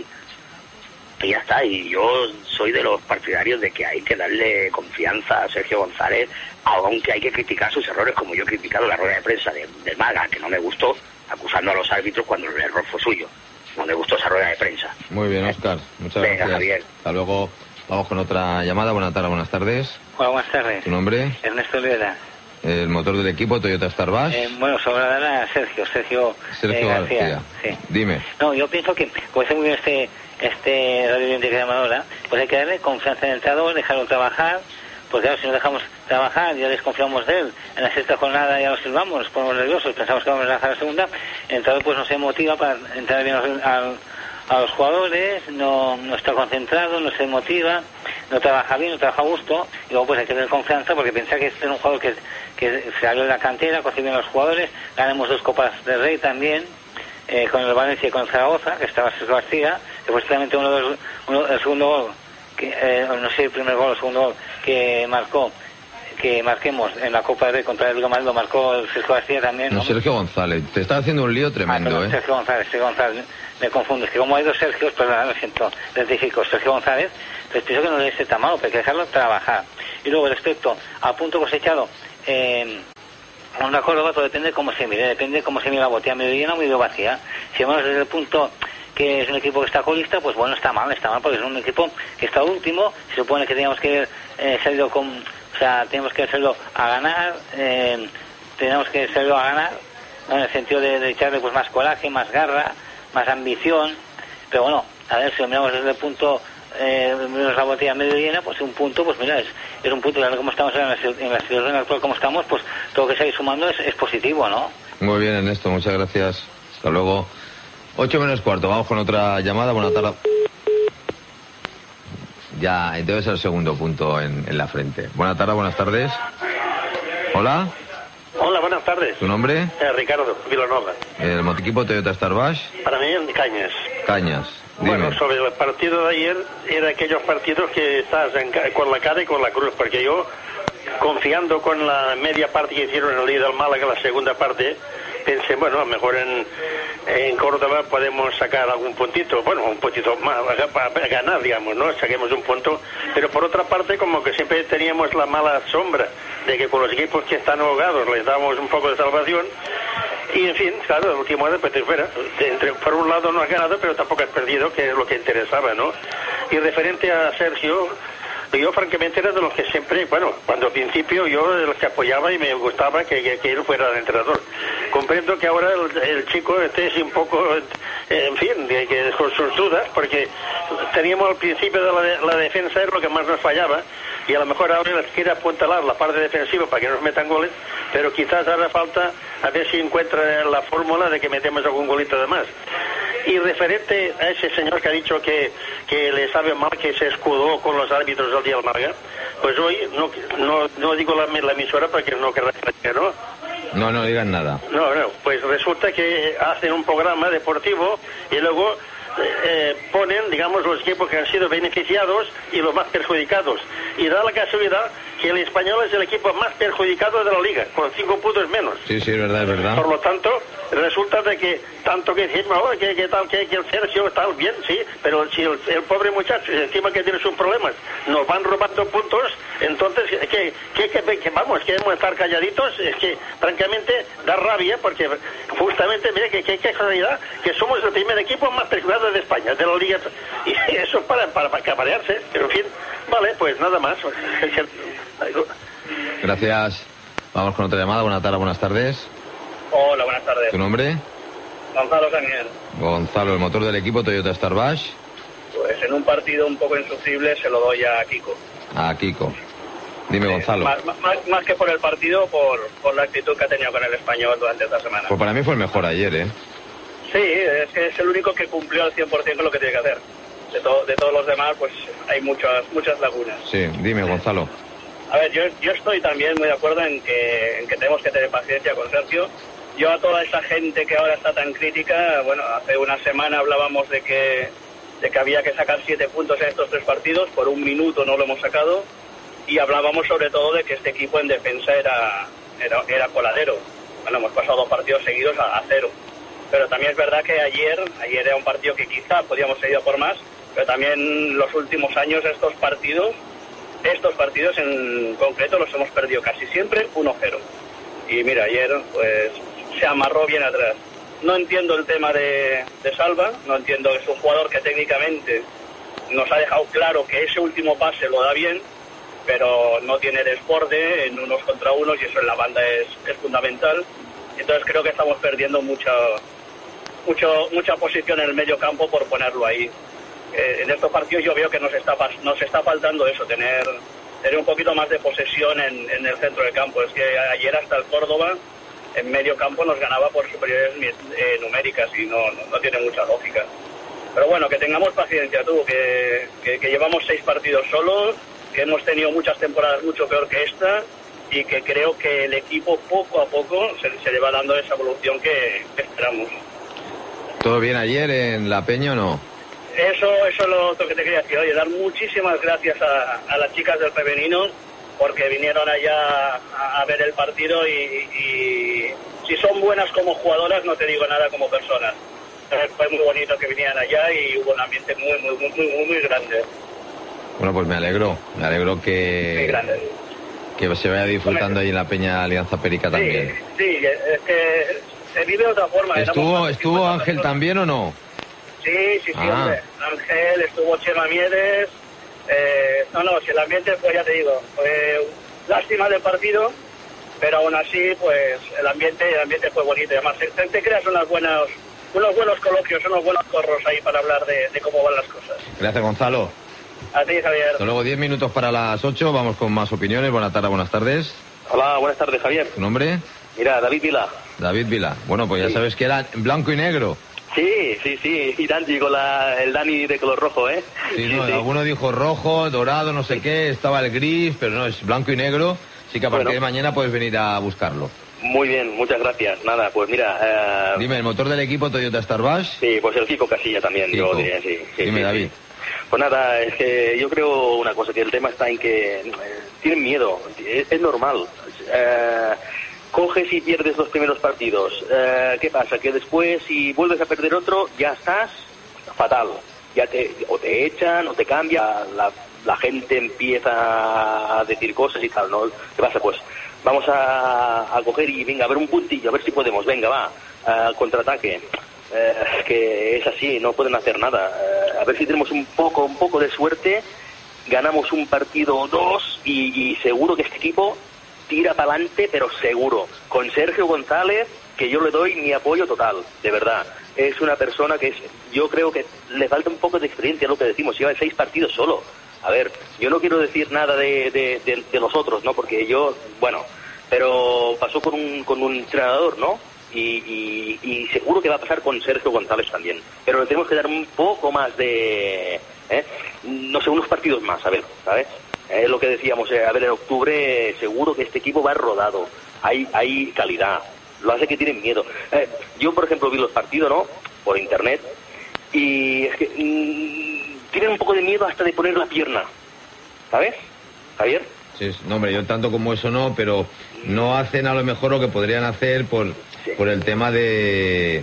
Y ya está, y yo soy de los partidarios de que hay que darle confianza a Sergio González, aunque hay que criticar sus errores, como yo he criticado la rueda de prensa de, del Málaga, que no me gustó, acusando a los árbitros cuando el error fue suyo. No me gustó esa rueda de prensa. Muy bien, Óscar, muchas Venga, gracias. Javier. Hasta luego. Vamos con otra llamada. Buenas tardes, buenas tardes. Hola, buenas tardes. ¿Tu nombre? Ernesto Olivera. El motor del equipo Toyota Starbash. Eh, bueno, sobre la Sergio, Sergio, Sergio eh, García. García. Sí. Dime. No, yo pienso que, como dice muy bien este, este radio oyente que llama ahora, pues hay que darle confianza en el entrenador, dejarlo trabajar, porque claro, si no dejamos trabajar, ya desconfiamos de él. En la sexta jornada ya nos silbamos, nos ponemos nerviosos, pensamos que vamos a dejar la segunda, el entrenador pues no se motiva para entrar bien al, a los jugadores, no, no está concentrado, no se motiva, no trabaja bien, no trabaja a gusto, y luego pues hay que tener confianza porque pensar que este es un jugador que, que salió de la cantera, conoce bien a los jugadores, ganamos dos Copas del Rey también, eh, con el Valencia y con Zaragoza, que estaba Sergio García, que fue justamente uno de los, uno, el segundo gol, que, eh, no sé el primer gol, el segundo gol que marcó, que marquemos en la Copa del Rey contra el Atlético de Madrid, lo marcó el Sergio García también. No, ¿no? Sergio González, te está haciendo un lío tremendo, ah, perdón, ¿eh? Sergio González, Sergio González, me confundo, es que como hay dos Sergios, perdón, lo siento, identifico, Sergio González, pues pienso que no debe ser tan malo, pero hay que dejarlo trabajar. Y luego respecto al punto cosechado, eh, a una Córdoba todo depende de cómo se mire, depende de cómo se mire la botella, medio llena o medio vacía. Si vamos desde el punto que es un equipo que está colista, pues bueno, está mal, está mal, porque es un equipo que está último, se supone que teníamos que haber eh, salido con, o sea, tenemos que hacerlo a ganar, eh, tenemos que hacerlo a ganar, ¿no? En el sentido de, de echarle pues más coraje, más garra, más ambición, pero bueno, a ver, si lo miramos desde el punto, eh, la botella medio llena, pues un punto, pues mira, es, es un punto, como estamos en la, en la situación actual como estamos, pues todo lo que se ha ido sumando es, es positivo, ¿no? Muy bien, Ernesto, muchas gracias. Hasta luego. Ocho menos cuarto, vamos con otra llamada. Buenas tardes. Ya, debe ser el segundo punto en, en la frente. Buenas tardes, buenas tardes. Hola. Hola, buenas tardes. ¿Tu nombre? Eh, Ricardo, Vilanova. El motoequipo Toyota Starbash. Para mí en Cañas. Cañas. Dime. Bueno, sobre el partido de ayer, era aquellos partidos que estás en, con la cara y con la cruz, porque yo, confiando con la media parte que hicieron en el día del Málaga, la segunda parte, pensé, bueno, a lo mejor en, en Córdoba podemos sacar algún puntito, bueno, un puntito más, para ganar, digamos, ¿no? Saquemos un punto, pero por otra parte, como que siempre teníamos la mala sombra de que con los equipos que están ahogados les damos un poco de salvación. Y en fin, claro, el último año, pues fuera, entre, por un lado no has ganado, pero tampoco has perdido, que es lo que interesaba, ¿no? Y referente a Sergio, yo francamente era de los que siempre, bueno, cuando al principio yo de los que apoyaba y me gustaba que, que, que él fuera el entrenador. Comprendo que ahora el, el chico esté un poco, en fin, que, que con sus dudas, porque teníamos al principio de la, la defensa es lo que más nos fallaba, y a lo mejor ahora les quiere apuntalar la parte defensiva para que nos metan goles, pero quizás hará falta a ver si encuentra la fórmula de que metemos algún golito de más. Y referente a ese señor que ha dicho que, que le sabe mal que se escudó con los árbitros del día del Málaga, pues hoy no, no, no digo la, la emisora porque no querrá que no. No, no digan nada. No, no, pues resulta que hacen un programa deportivo y luego eh, ponen, digamos, los equipos que han sido beneficiados y los más perjudicados. Y da la casualidad que el Español es el equipo más perjudicado de la liga, con cinco puntos menos. Sí, sí, es verdad, es verdad. Por lo tanto, resulta de que tanto que decimos, oh, que, que tal, que, que el Sergio tal, bien, sí, pero si el, el pobre muchacho, encima que tiene sus problemas, nos van robando puntos, entonces, que, que, que, que vamos, queremos estar calladitos, es que, francamente, da rabia, porque justamente, mire, que, que, que casualidad, que somos el primer equipo más perjudicado de España, de la liga, y eso para, para, para cabrearse, pero en fin, vale, pues nada más. Gracias. Vamos con otra llamada. Buenas tardes, buenas tardes. Hola, buenas tardes. ¿Tu nombre? Gonzalo Daniel. Gonzalo, el motor del equipo Toyota Starbash. Pues en un partido un poco insufrible se lo doy a Kiko. A Kiko. Dime, eh, Gonzalo. Más, más, más que por el partido, por, por la actitud que ha tenido con el Español durante esta semana. Pues para mí fue el mejor ayer, ¿eh? Sí, es que es el único que cumplió al cien por ciento con lo que tiene que hacer. De, to, de todos los demás, pues hay muchas muchas lagunas. Sí, dime, Gonzalo. A ver, yo, yo estoy también muy de acuerdo en que, en que tenemos que tener paciencia con Sergio. Yo a toda esa gente que ahora está tan crítica, bueno, hace una semana hablábamos de que, de que había que sacar siete puntos en estos tres partidos, por un minuto no lo hemos sacado, y hablábamos sobre todo de que este equipo en defensa era, era, era coladero. Bueno, hemos pasado dos partidos seguidos a, a cero. Pero también es verdad que ayer, ayer era un partido que quizá podíamos seguir por más, pero también los últimos años estos partidos, estos partidos en concreto los hemos perdido casi siempre uno cero. Y mira, ayer pues se amarró bien atrás. No entiendo el tema de, de Salva, no entiendo que es un jugador que técnicamente nos ha dejado claro que ese último pase lo da bien, pero no tiene desborde en unos contra unos y eso en la banda es, es fundamental. Entonces creo que estamos perdiendo mucha, mucho, mucha posición en el medio campo por ponerlo ahí. Eh, en estos partidos yo veo que nos está nos está faltando eso, tener tener un poquito más de posesión en, en el centro del campo. Es que ayer hasta el Córdoba en medio campo nos ganaba por superioridades eh, numéricas y no, no, no tiene mucha lógica. Pero bueno, que tengamos paciencia tú, que, que, que llevamos seis partidos solos, que hemos tenido muchas temporadas mucho peor que esta y que creo que el equipo poco a poco se, se le va dando esa evolución que, que esperamos. ¿Todo bien ayer en La Peña o no? Eso, eso es lo otro que te quería decir. Oye, dar muchísimas gracias a, a las chicas del femenino porque vinieron allá a, a ver el partido y, y si son buenas como jugadoras no te digo nada como personas. Fue muy bonito que vinieran allá y hubo un ambiente muy, muy, muy, muy, muy grande. Bueno, pues me alegro, me alegro que, muy grande. que se vaya disfrutando ahí en la Peña Alianza Perica también. Sí, sí, es que se vive de otra forma. ¿Estuvo, ¿estuvo Ángel también o no? Sí, sí, sí, ah. hombre. Ángel, estuvo Chema Miedes. Eh, no, no, si el ambiente, pues ya te digo, fue lástima del partido, pero aún así, pues el ambiente, el ambiente fue bonito. Y además, te, te creas unas buenas, unos buenos coloquios, unos buenos corros ahí para hablar de, de cómo van las cosas. Gracias, Gonzalo. A ti, Javier. Hasta luego, diez minutos para las ocho, vamos con más opiniones. Buenas tardes, buenas tardes. Hola, buenas tardes, Javier. ¿Tu nombre? Mira, David Vila. David Vila. Bueno, pues ya sí. Sabes que era blanco y negro. Sí, sí, sí, y Dani con la, el Dani de color rojo, ¿eh? Sí, sí, no, sí. Alguno dijo rojo, dorado, no sé sí. qué, estaba el gris, pero no, es blanco y negro, así que a partir bueno. de mañana puedes venir a buscarlo. Muy bien, muchas gracias. Nada, pues mira... Eh... Dime, ¿el motor del equipo Toyota Starbash? Sí, pues el Kiko Casilla también, Kiko. yo diría, sí. sí Dime, sí, David. Sí. Pues nada, es que yo creo una cosa, que el tema está en que eh, tienen miedo, es, es normal. Eh, coges y pierdes los primeros partidos. Eh, ¿Qué pasa? Que después, si vuelves a perder otro, ya estás fatal. Ya te, o te echan, o te cambia, la, la gente empieza a decir cosas y tal, ¿no? ¿Qué pasa? Pues vamos a, a coger y venga, a ver un puntillo, a ver si podemos, venga, va, uh, contraataque. Eh, que es así, no pueden hacer nada. Eh, a ver si tenemos un poco, un poco de suerte, ganamos un partido o dos y, y seguro que este equipo tira para adelante, pero seguro. Con Sergio González, que yo le doy mi apoyo total, de verdad. Es una persona que es, yo creo que le falta un poco de experiencia, lo que decimos, lleva seis partidos solo. A ver, yo no quiero decir nada de, de, de, de los otros, ¿no? Porque yo, bueno, pero pasó con un, con un entrenador, ¿no? Y, y, y seguro que va a pasar con Sergio González también. Pero le tenemos que dar un poco más de, ¿eh? no sé, unos partidos más, a ver, ¿sabes? Es eh, lo que decíamos, eh, a ver, en octubre seguro que este equipo va rodado. Hay, hay calidad. Lo hace que tienen miedo. Eh, yo, por ejemplo, vi los partidos, ¿no? Por internet. Y es que mmm, tienen un poco de miedo hasta de poner la pierna. ¿Sabes, Javier? Sí, no, hombre, yo tanto como eso no, pero no hacen a lo mejor lo que podrían hacer por, sí. por el tema de,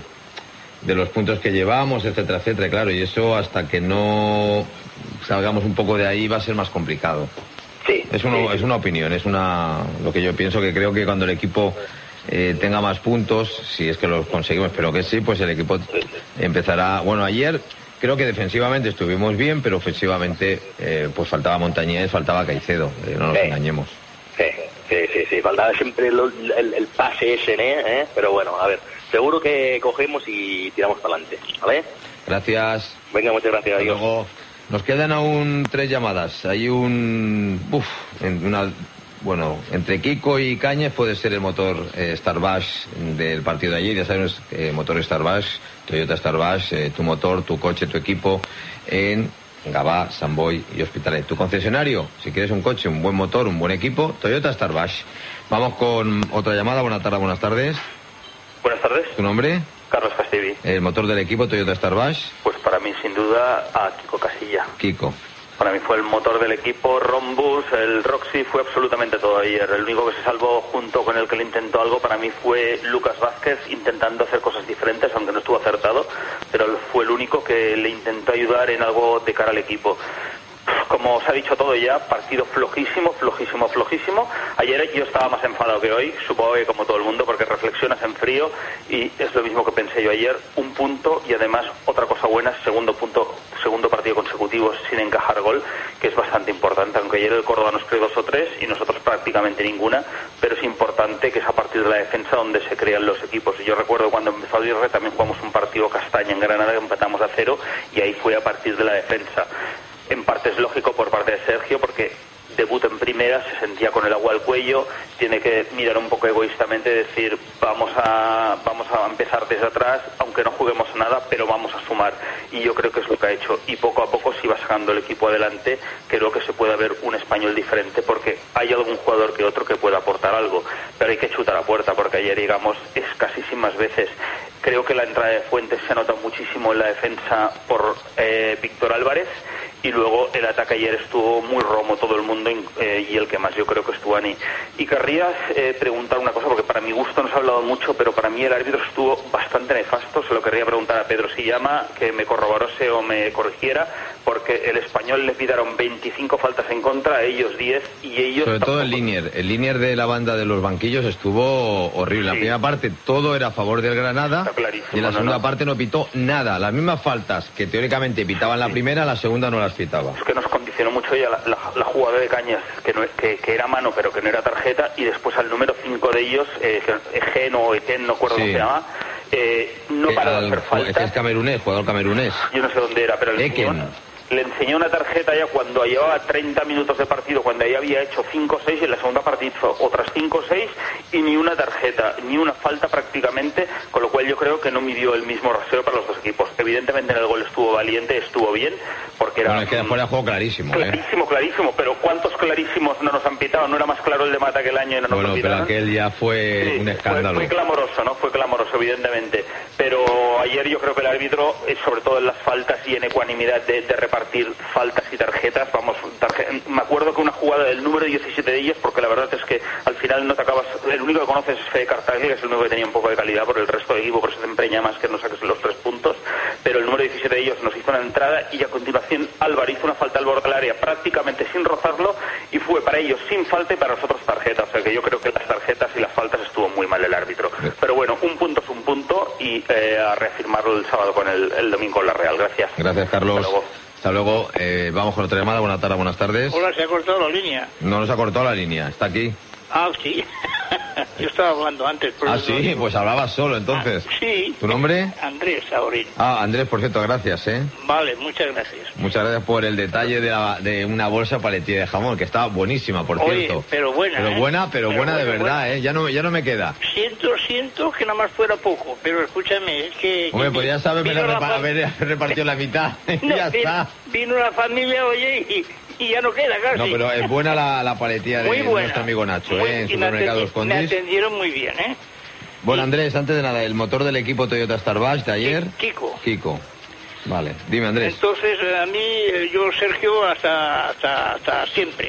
de los puntos que llevamos, etcétera, etcétera. Claro, y eso hasta que no salgamos un poco de ahí va a ser más complicado. Sí. Es, uno, sí. es una opinión, es una lo que yo pienso, que creo que cuando el equipo eh, tenga más puntos, si es que los conseguimos, espero que sí, pues el equipo empezará. Bueno, ayer creo que defensivamente estuvimos bien, pero ofensivamente eh, pues faltaba Montañés, faltaba Caicedo, eh, no nos sí. engañemos. Sí, sí, sí, sí, faltaba siempre el, el, el pase ese, ¿eh? Pero bueno, a ver, seguro que cogemos y tiramos para adelante, ¿vale? Gracias. Venga, muchas gracias, adiós. Luego, nos quedan aún tres llamadas. Hay un... Uf, en una... Bueno, entre Kiko y Cañes puede ser el motor eh, Starbash del partido de ayer. Ya sabes, eh, motor Starbash, Toyota Starbash, eh, tu motor, tu coche, tu equipo en Gavà, Sant Boi y Hospitalet. Tu concesionario, si quieres un coche, un buen motor, un buen equipo, Toyota Starbash. Vamos con otra llamada. Buenas tardes, buenas tardes. Buenas tardes. ¿Tu nombre? Carlos Castivi. El motor del equipo Toyota Starbash. Pues para mí, sin duda, a Kiko Casilla. Kiko. Para mí fue el motor del equipo, Rombus, el Roxy, fue absolutamente todo ayer. El único que se salvó junto con el que le intentó algo para mí fue Lucas Vázquez, intentando hacer cosas diferentes, aunque no estuvo acertado, pero fue el único que le intentó ayudar en algo de cara al equipo. Como os ha dicho todo ya, partido flojísimo, flojísimo, flojísimo. Ayer yo estaba más enfadado que hoy, supongo que como todo el mundo, porque reflexionas en frío y es lo mismo que pensé yo ayer. Un punto y además otra cosa buena, segundo punto, segundo partido consecutivo sin encajar gol, que es bastante importante, aunque ayer el Córdoba nos creó dos o tres y nosotros prácticamente ninguna, pero es importante que es a partir de la defensa donde se crean los equipos. Yo recuerdo cuando empezó Aguirre también jugamos un partido Castaña en Granada que empatamos a cero y ahí fue a partir de la defensa. En parte es lógico por parte de Sergio porque debuta en primera, se sentía con el agua al cuello, tiene que mirar un poco egoístamente, decir vamos a vamos a empezar desde atrás, aunque no juguemos nada, pero vamos a sumar, y yo creo que es lo que ha hecho, y poco a poco si va sacando el equipo adelante, creo que se puede ver un español diferente, porque hay algún jugador que otro que pueda aportar algo, pero hay que chutar a puerta, porque ayer llegamos escasísimas veces. Creo que la entrada de Fuentes se nota muchísimo en la defensa por eh, Víctor Álvarez, y luego el ataque ayer estuvo muy romo todo el mundo, eh, y el que más yo creo que estuvo Ani. Y querría eh, preguntar una cosa, porque para mi gusto no se ha hablado mucho, pero para mí el árbitro estuvo bastante nefasto. Se lo querría preguntar a Pedro Sillama, que me corroborase o me corrigiera, porque el Español le pidieron veinticinco faltas en contra, a ellos diez, y ellos... Sobre todo el linier, el linier de la banda de los banquillos estuvo horrible. Sí. La primera parte todo era a favor del Granada, y en la segunda no, no. parte no pitó nada. Las mismas faltas que teóricamente pitaban la primera, la segunda no las pitaba. Es que nos condicionó mucho ya la, la, la jugada de Cañas, que, no, que, que era mano pero que no era tarjeta, y después al número cinco de ellos, eh, Egen o Eken, no recuerdo sí. cómo se llama, eh, no que paró al, de hacer falta. Es camerunés, jugador camerunés. Yo no sé dónde era, pero el Eken. Le enseñó una tarjeta ya cuando llevaba treinta minutos de partido, cuando ya había hecho cinco o seis, y en la segunda parte hizo otras cinco o seis, y ni una tarjeta, ni una falta prácticamente, con lo cual yo creo que no midió el mismo rasero para los dos equipos. Evidentemente en el gol estuvo valiente, estuvo bien, porque era... Bueno, es que fuera de juego clarísimo, Clarísimo, ¿eh? clarísimo, pero ¿cuántos clarísimos no nos han pitado? ¿No era más claro el de Mata que el año y no nos bueno, han pitado? Pero aquel ya fue sí, un escándalo. Fue, fue clamoroso, ¿no? Fue clamoroso, evidentemente. Pero ayer yo creo que el árbitro, sobre todo en las faltas y en ecuanimidad de, de repartir faltas y tarjetas, vamos, tarje... me acuerdo que una jugada del número diecisiete de ellos, porque la verdad es que al final no te acabas, el único que conoces es Fede Cartaglia, que es el único que tenía un poco de calidad, por el resto del equipo, por eso se empeña más que no saques los tres puntos, pero el número diecisiete de ellos nos hizo una entrada y a continuación Álvaro hizo una falta al borde del área prácticamente sin rozarlo y fue para ellos sin falta y para nosotros tarjeta, o sea que yo creo que las tarjetas y las faltas estuvo muy mal el árbitro, pero bueno, un punto es un punto y eh, a reafirmarlo el sábado con el, el domingo en la Real. Gracias. Gracias, Carlos. Hasta luego. Hasta luego. Eh, vamos con otra llamada. Buenas tardes, buenas tardes. Hola, se ha cortado la línea. No nos ha cortado la línea, está aquí. Ah, sí. Yo estaba hablando antes. Ah, sí, digo. Pues hablabas solo entonces. Ah, sí. ¿Tu nombre? Andrés Aurín. Ah, Andrés, por cierto, gracias, ¿eh? Vale, muchas gracias. Muchas gracias por el detalle de, la, de una bolsa paletilla de jamón, que estaba buenísima, por Oye, cierto. pero buena, Pero ¿eh? buena, pero, pero buena, buena de verdad, buena. ¿eh? Ya no, ya no me queda. Siento, siento que nada más fuera poco, pero escúchame, es que... Hombre, pues ya sabes, me vino la la repa- fa- haber, haber repartido la mitad. No, ya vino, está. vino la familia, oye, y, y ya no queda casi. No, pero es buena la, la paletilla de Muy buena. nuestro amigo Nacho, Muy- ¿eh? En y me Supermercados atendi- me Condis. atendieron muy bien, ¿eh? Bueno, Andrés, antes de nada, el motor del equipo Toyota Starbash de ayer. Kiko. Kiko. Vale, dime, Andrés. Entonces, a mí, eh, yo, Sergio, hasta, hasta, hasta siempre.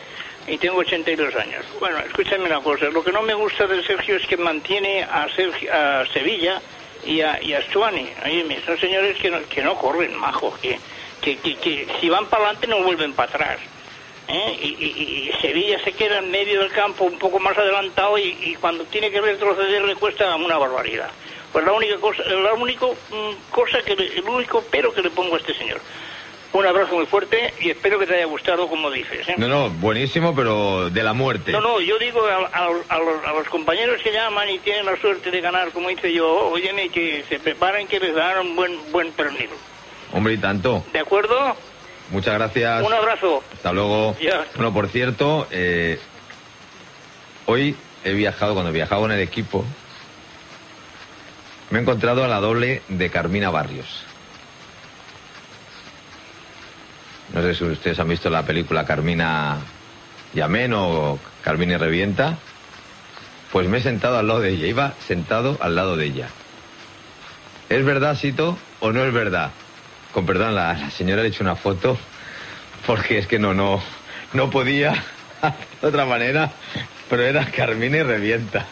Y tengo ochenta y dos años. Bueno, escúchame una cosa. Lo que no me gusta de Sergio es que mantiene a, Sergio, a Sevilla y a, y a Stuani. Oye, son señores que no, que no corren, majos. Que, que, que, que si van para adelante no vuelven para atrás. ¿Eh? Y, y, y Sevilla se queda en medio del campo un poco más adelantado y, y cuando tiene que retroceder le cuesta una barbaridad. Pues la única cosa, la única mm, cosa que le, el único pero que le pongo a este señor. Un abrazo muy fuerte y espero que te haya gustado como dices, ¿eh? No, no, buenísimo, pero de la muerte. No, no, yo digo a, a, a, los, a los compañeros que llaman y tienen la suerte de ganar, como hice yo, óyeme, que se preparen que les dan un buen buen pernil. Hombre, y tanto. ¿De acuerdo? Muchas gracias. Un abrazo. Hasta luego. Ya. Bueno, por cierto, eh, hoy he viajado, cuando viajaba en el equipo, me he encontrado a la doble de Carmina Barrios. No sé si ustedes han visto la película Carmina y Amén o Carmina y Revienta. Pues me he sentado al lado de ella, iba sentado al lado de ella. ¿Es verdad, Sito, o no es verdad? Con perdón, la, la señora le ha hecho una foto porque es que no, no, no podía de otra manera, pero era Carmina y Revienta.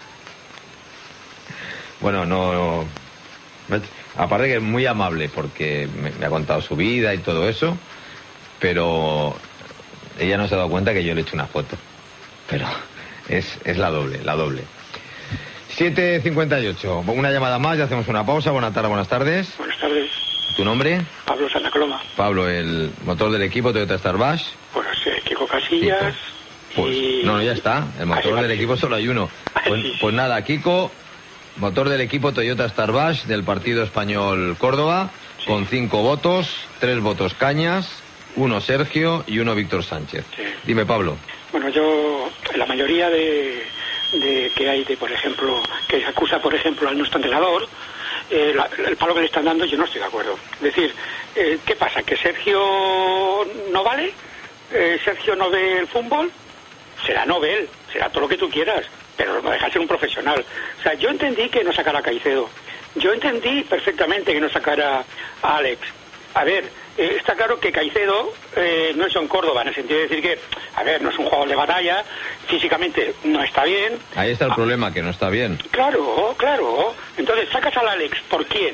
Bueno, no, no, aparte que es muy amable porque me, me ha contado su vida y todo eso, pero ella no se ha dado cuenta que yo le he hecho una foto. Pero es, es la doble, la doble. siete cincuenta y ocho, una llamada más y hacemos una pausa. Buenas tardes, buenas tardes. Buenas tardes. ¿Tu nombre? Pablo Santa Coloma. Pablo, el motor del equipo Toyota Starbash. Pues eh, Kiko Casillas. Kiko. Pues, y... no, no, ya está. El motor Ay, del vale. equipo solo hay uno. Pues, pues nada, Kiko, motor del equipo Toyota Starbash del partido español Córdoba, sí. Con cinco votos, tres votos Cañas, uno Sergio y uno Víctor Sánchez. Sí. Dime, Pablo. Bueno, yo, la mayoría de, de que hay, de por ejemplo, que se acusa, por ejemplo, al nuestro entrenador, eh, la, el palo que le están dando, yo no estoy de acuerdo. Es decir, eh, ¿qué pasa? ¿Que Sergio no vale? Eh, ¿Sergio no ve el fútbol? Será no ve él, será todo lo que tú quieras, pero no deja de ser un profesional. O sea, yo entendí que no sacara a Caicedo. Yo entendí perfectamente que no sacara a Alex. A ver, eh, está claro que Caicedo eh, no es John Córdoba, en el sentido de decir que, a ver, no es un jugador de batalla, físicamente no está bien. Ahí está el ah, problema, que no está bien. Claro, claro. Entonces, ¿sacas al Alex por quién?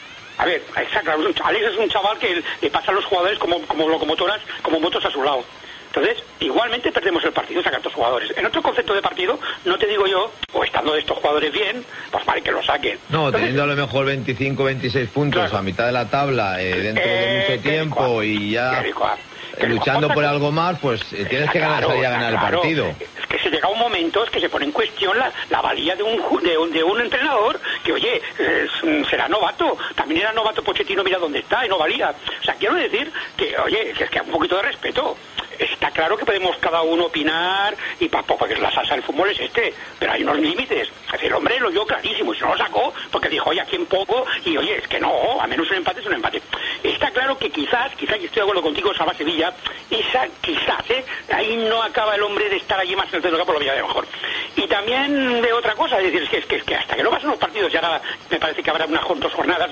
A ver, exacto, Alex es un chaval que le pasa a los jugadores como, como locomotoras, como motos a su lado. Entonces, igualmente perdemos el partido, sacar dos jugadores. En otro concepto de partido, no te digo yo, o estando de estos jugadores bien, pues vale que lo saquen. No, entonces, teniendo a lo mejor veinticinco, veintiséis puntos claro. a mitad de la tabla, eh, dentro eh, de mucho tiempo rico, y ya rico, luchando rico, por algo más, pues eh, tienes que ganar, claro, salir a ganar claro. el partido. Es que se llega un momento es que se pone en cuestión la, la valía de un, de, un, de un entrenador que, oye, eh, será novato. También era novato Pochettino, mira dónde está, y no valía. O sea, quiero decir que, oye, que es que un poquito de respeto. Está claro que podemos cada uno opinar y pa, porque la salsa del fútbol es este, pero hay unos límites. Es decir, el hombre lo dio clarísimo y se lo sacó porque dijo, oye, aquí en poco, y oye, es que no, a menos un empate es un empate. Está claro que quizás, quizás, y estoy de acuerdo contigo, Salva Sevilla, esa quizás, ¿eh? Ahí no acaba el hombre de estar allí más en el centro del campo, lo veía de mejor. Y también de otra cosa, es decir, es que, es que, es que hasta que no pasen los partidos, ya ahora me parece que habrá unas dos jornadas, ¿no?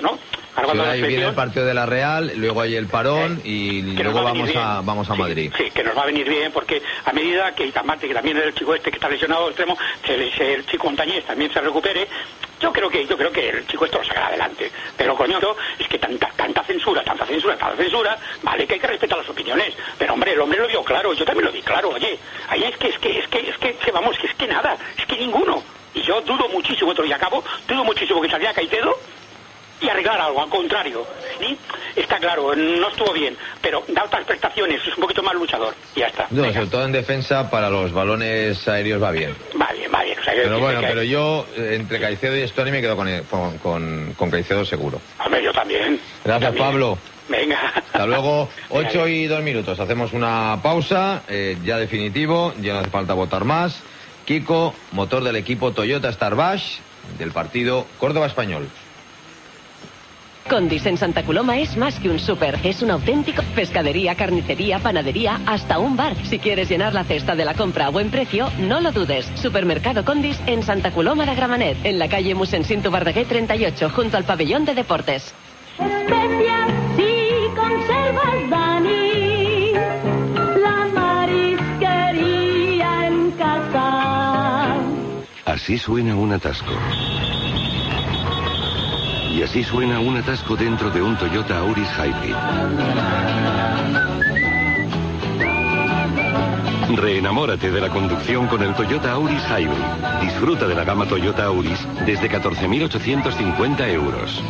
Ahora cuando sí, ahí viene el partido de la Real, luego hay el parón eh, y luego vamos a, vamos a sí, Madrid. Sí, que nos va a venir bien porque a medida que Itamate, que también es el chico este que está lesionado extremo, se, se, el chico Montañés también se recupere, yo creo que yo creo que el chico esto lo sacará adelante. Pero coño, es que tanta tanta censura, tanta censura, tanta censura, vale que hay que respetar las opiniones, pero hombre, el hombre lo dio claro, yo también lo di claro, oye, ahí es que es que es que es que, es que vamos, que es que nada, es que ninguno. Y yo dudo muchísimo, otro día acabo, dudo muchísimo que saliera Caicedo y arreglar algo, al contrario. Y está claro, no estuvo bien, pero da otras prestaciones, es un poquito más luchador, y ya está. No, sobre todo en defensa, para los balones aéreos va bien. Va bien, va bien. O sea, pero bueno, que... pero yo, entre Caicedo y Stoney me quedo con, con, con, con Caicedo seguro. Hombre, yo también. Gracias, también. Pablo. Venga. Hasta luego. Ocho y dos minutos. Hacemos una pausa, eh, ya definitivo, ya no hace falta votar más. Kiko, motor del equipo Toyota Starbash, del partido Córdoba Español. Condis en Santa Coloma es más que un súper, es un auténtico pescadería, carnicería, panadería, hasta un bar. Si quieres llenar la cesta de la compra a buen precio, no lo dudes. Supermercado Condis en Santa Coloma de Gramenet, en la calle Mossèn Cinto Verdaguer treinta y ocho, junto al pabellón de deportes. Especias y conservas Dani, la marisquería en casa. Así suena un atasco. Y así suena un atasco dentro de un Toyota Auris Hybrid. Reenamórate de la conducción con el Toyota Auris Hybrid. Disfruta de la gama Toyota Auris desde catorce mil ochocientos cincuenta euros.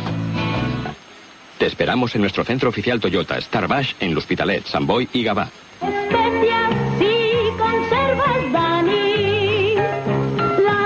Te esperamos en nuestro centro oficial Toyota, Starbash, en L'Hospitalet, Sant Boi y Gavà. Especias y conservas Dani, la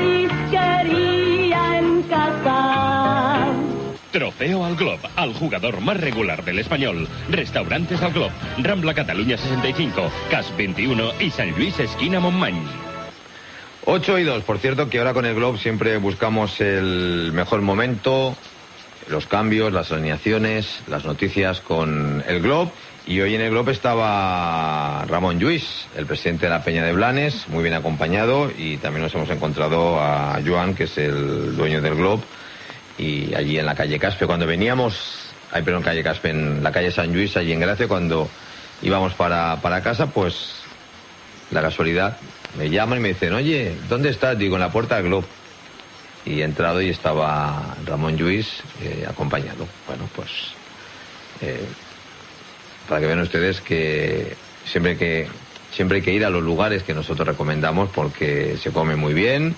marisquería en casa. Trofeo al Glob, al jugador más regular del Español. Restaurantes al Glob, Rambla Cataluña sesenta y cinco, Cas veintiuno y San Luis esquina Montmany. ocho y dos, por cierto que ahora con el Glob siempre buscamos el mejor momento, los cambios, las alineaciones, las noticias con el Glob. Y hoy en el Glob estaba Ramón Lluís, el presidente de la Peña de Blanes, muy bien acompañado, y también nos hemos encontrado a Joan, que es el dueño del Glob, y allí en la calle Caspe, cuando veníamos, ay, perdón, calle Caspe, en la calle San Luis, allí en Gracia, cuando íbamos para, para casa, pues la casualidad, me llaman y me dicen, oye, ¿dónde estás? Digo, en la puerta del Glob. Y he entrado y estaba Ramón Lluís eh, acompañado. Bueno, pues eh, para que vean ustedes que siempre que siempre hay que ir a los lugares que nosotros recomendamos porque se come muy bien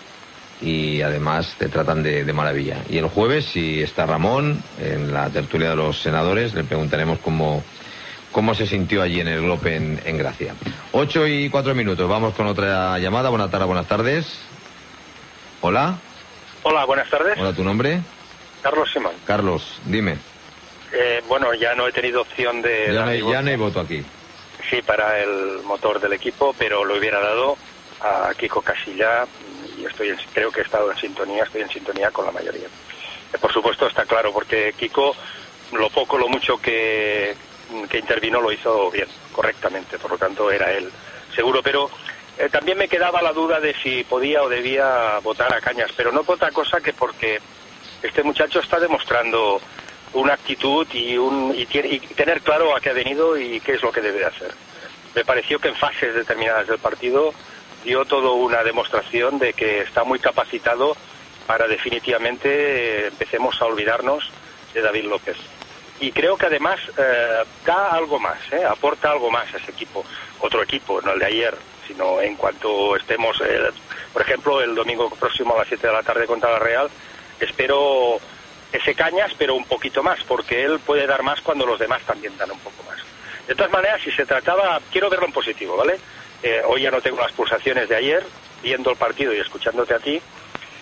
y además te tratan de, de maravilla. Y el jueves, si está Ramón en la tertulia de los senadores, le preguntaremos cómo, cómo se sintió allí en el Glob en, en Gracia. Ocho y cuatro minutos, vamos con otra llamada. Buenas tardes, buenas tardes. Hola. Hola, buenas tardes. Hola, ¿tu nombre? Carlos Simón. Carlos, dime. Eh, bueno, ya no he tenido opción de... Ya no, hay, ya no hay voto aquí. Sí, para el motor del equipo, pero lo hubiera dado a Kiko Casilla y estoy en, creo que he estado en sintonía, estoy en sintonía con la mayoría. Eh, por supuesto está claro, porque Kiko, lo poco, lo mucho que, que intervino lo hizo bien, correctamente, por lo tanto era él, seguro, pero... Eh, también me quedaba la duda de si podía o debía votar a Cañas, pero no por otra cosa que porque este muchacho está demostrando una actitud y, un, y, tiene, y tener claro a qué ha venido y qué es lo que debe hacer. Me pareció que en fases determinadas del partido dio toda una demostración de que está muy capacitado para definitivamente eh, empecemos a olvidarnos de David López. Y creo que además eh, da algo más, eh, aporta algo más a ese equipo, otro equipo, no el de ayer, sino en cuanto estemos, eh, por ejemplo, el domingo próximo a las siete de la tarde contra la Real, espero ese Cañas, pero un poquito más, porque él puede dar más cuando los demás también dan un poco más. De todas maneras, si se trataba, quiero verlo en positivo, ¿vale? Eh, hoy ya no tengo las pulsaciones de ayer, viendo el partido y escuchándote a ti,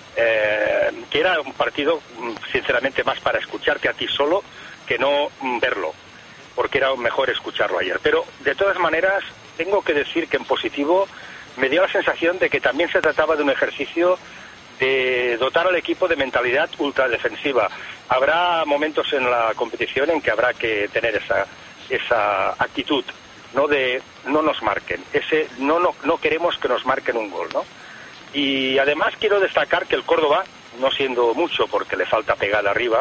eh, que era un partido, sinceramente, más para escucharte a ti solo que no verlo, porque era mejor escucharlo ayer. Pero, de todas maneras, tengo que decir que en positivo me dio la sensación de que también se trataba de un ejercicio de dotar al equipo de mentalidad ultradefensiva. Habrá momentos en la competición en que habrá que tener esa esa actitud, no de no nos marquen, ese no no no queremos que nos marquen un gol, ¿no? Y además quiero destacar que el Córdoba, no siendo mucho porque le falta pegada arriba,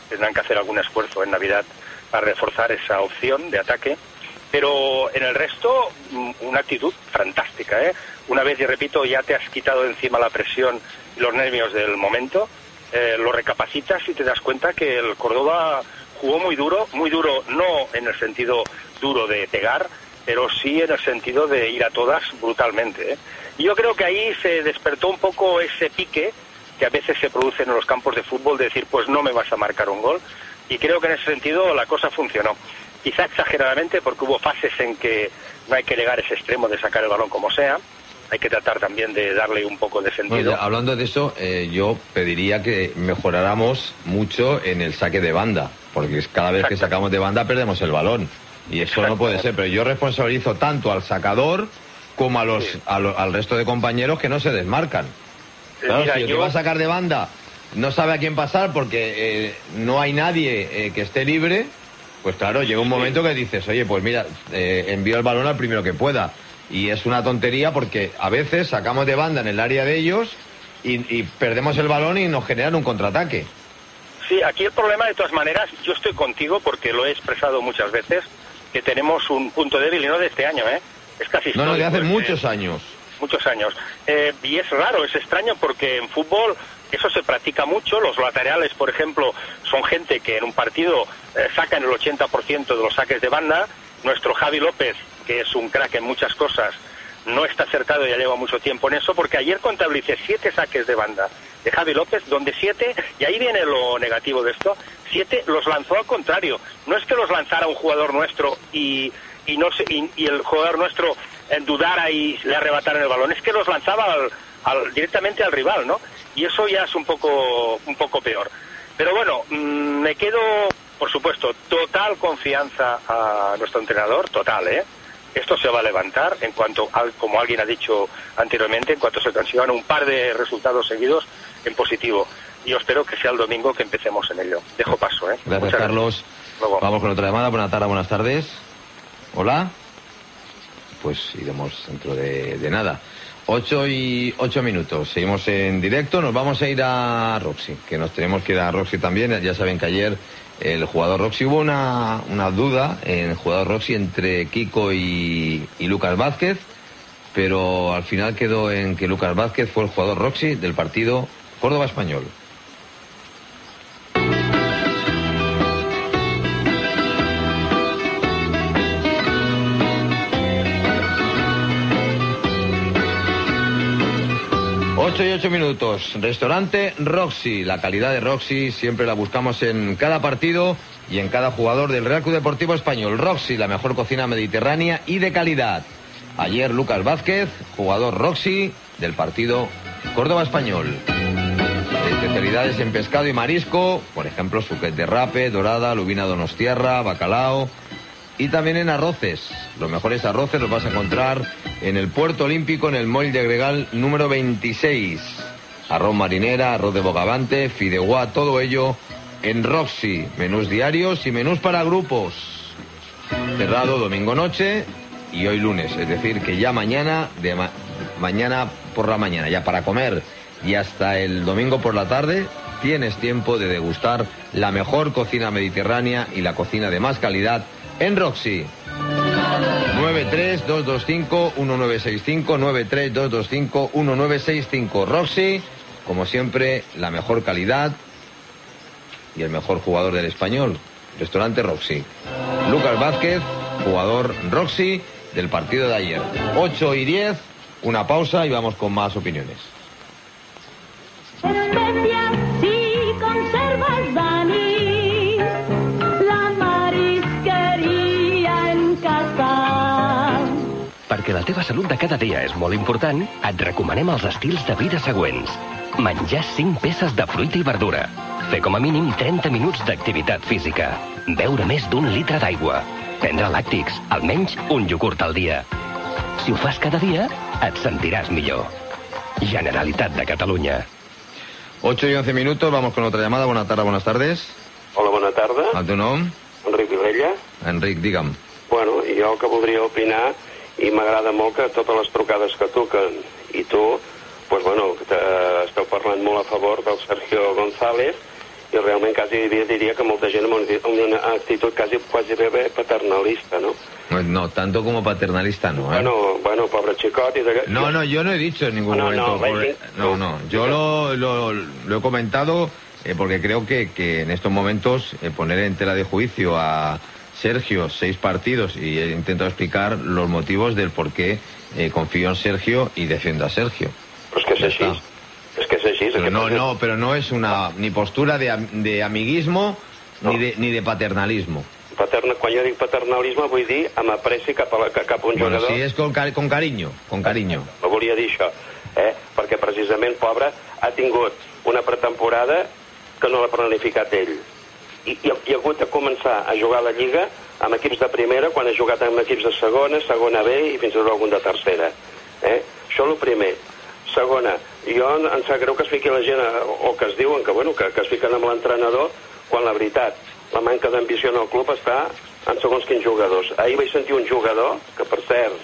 tendrán que hacer algún esfuerzo en Navidad para reforzar esa opción de ataque. Pero en el resto, una actitud fantástica, ¿eh? Una vez, y repito, ya te has quitado de encima la presión y los nervios del momento, eh, lo recapacitas y te das cuenta que el Córdoba jugó muy duro, muy duro no en el sentido duro de pegar, pero sí en el sentido de ir a todas brutalmente, ¿eh? Y yo creo que ahí se despertó un poco ese pique que a veces se produce en los campos de fútbol, de decir, pues no me vas a marcar un gol, y creo que en ese sentido la cosa funcionó. Quizá exageradamente, porque hubo fases en que no hay que llegar a ese extremo de sacar el balón como sea, hay que tratar también de darle un poco de sentido. Bueno, ya, hablando de eso, eh, yo pediría que mejoráramos mucho en el saque de banda, porque cada vez Exacto. que sacamos de banda perdemos el balón, y eso Exacto. no puede ser, pero yo responsabilizo tanto al sacador como a los, sí. a lo, al resto de compañeros que no se desmarcan. Claro, Mira, si el yo... que va a sacar de banda no sabe a quién pasar porque eh, no hay nadie eh, que esté libre, pues claro, llega un momento que dices, oye, pues mira, eh, envío el balón al primero que pueda. Y es una tontería porque a veces sacamos de banda en el área de ellos y, y perdemos el balón y nos generan un contraataque. Sí, aquí el problema, de todas maneras, yo estoy contigo porque lo he expresado muchas veces, que tenemos un punto débil, y no de este año, ¿eh? Es casi No, no, de hace eh, muchos años. Muchos años. Eh, y es raro, es extraño porque en fútbol eso se practica mucho. Los laterales, por ejemplo, son gente que en un partido eh, sacan el ochenta por ciento de los saques de banda. Nuestro Javi López, que es un crack en muchas cosas, no está acertado, ya lleva mucho tiempo en eso, porque ayer contabilicé siete saques de banda de Javi López, donde siete, y ahí viene lo negativo de esto, siete los lanzó al contrario. No es que los lanzara un jugador nuestro y, y, no se, y, y el jugador nuestro eh, dudara y le arrebatara el balón, es que los lanzaba al, al, directamente al rival, ¿no? Y eso ya es un poco, un poco peor. Pero bueno, mmm, me quedo, por supuesto, total confianza a nuestro entrenador, total, ¿eh? Esto se va a levantar en cuanto, al, como alguien ha dicho anteriormente, en cuanto se consigan un par de resultados seguidos en positivo. Y yo espero que sea el domingo que empecemos en ello. Dejo paso, ¿eh? Gracias, Muchas Carlos. Gracias. Vamos con otra llamada. Buenas tardes, buenas tardes. Hola. Pues iremos dentro de, de nada. Ocho y ocho minutos. Seguimos en directo. Nos vamos a ir a Roxy, que nos tenemos que ir a Roxy también. Ya saben que ayer el jugador Roxy, hubo una, una duda en el jugador Roxy entre Kiko y, y Lucas Vázquez, pero al final quedó en que Lucas Vázquez fue el jugador Roxy del partido Córdoba Español. ocho y ocho minutos. Restaurante Roxy. La calidad de Roxy siempre la buscamos en cada partido y en cada jugador del Real Club Deportivo Español. Roxy, la mejor cocina mediterránea y de calidad. Ayer Lucas Vázquez, jugador Roxy del partido Córdoba Español. Especialidades en pescado y marisco, por ejemplo, suquet de rape, dorada, lubina donostiarra, bacalao. Y también en arroces. Los mejores arroces los vas a encontrar en el Puerto Olímpico, en el Moll de Gregal número veintiséis. Arroz marinera, arroz de bogavante, fideuá, todo ello en Roxy. Menús diarios y menús para grupos. Cerrado domingo noche y hoy lunes. Es decir, que ya mañana, de ma- mañana por la mañana, ya para comer y hasta el domingo por la tarde, tienes tiempo de degustar la mejor cocina mediterránea y la cocina de más calidad en Roxy. nueve tres dos dos cinco uno nueve seis cinco, nueve tres dos dos cinco uno nueve seis cinco. Roxy, como siempre, la mejor calidad y el mejor jugador del Español. Restaurante Roxy. Lucas Vázquez, jugador Roxy del partido de ayer. ocho y diez, una pausa y vamos con más opiniones. Especias si conservas, Dani, la marisqueria en casa. Perquè la teva salut de cada dia és molt important, et recomanem els estils de vida següents. Menjar cinc peces de fruita i verdura. Fer com a mínim trenta minuts d'activitat física. Beure més d'un litre d'aigua. Prendre làctics, almenys un iogurt al dia. Si ho fas cada dia, et sentiràs millor. Generalitat de Catalunya. ocho y once minutos, vamos con otra llamada. Buenas tardes, buenas tardes. Hola, bona tarda. El teu nom? Enric Vilella. Enric, digue'm. Bueno, jo que voldria opinar, i m'agrada molt que totes les trucades que toquen, i tu, pues bueno, que esteu parlant molt a favor del Sergio González, i realment quasi diria que molta gent amb una actitud quasi, quasi bé paternalista, ¿no? No, tanto como paternalista no, ¿eh? Bueno, bueno, pobre Chicot y de... No, no, yo no he dicho en ningún no, momento... No, pobre... no, no, yo lo, lo, lo he comentado eh, porque creo que, que en estos momentos eh, poner en tela de juicio a Sergio seis partidos, y he intentado explicar los motivos del por qué eh, confío en Sergio y defiendo a Sergio. Pues que es así. Es que es así. Pero no, no, pero no es una ni postura de, de amiguismo no. ni, de, ni de paternalismo. Paterna, quan jo dic paternalisme vull dir amb apreci cap a, la, cap a un bueno, jugador... Sí, és con, con cariño, con cariño. No volia dir això, eh? Perquè precisament, pobre, ha tingut una pretemporada que no l'ha planificat ell. I, i, i ha hagut de començar a jugar a la Lliga amb equips de primera, quan ha jugat amb equips de segona, segona B i fins i tot algun de tercera. Eh? Això és el primer. Segona, jo em sap greu que es fiqui la gent, o que es diuen que, bueno, que, que es fiquen amb l'entrenador, quan la veritat, la manca d'ambició en el club està en segons quins jugadors. Ahir vaig sentir un jugador, que per cert,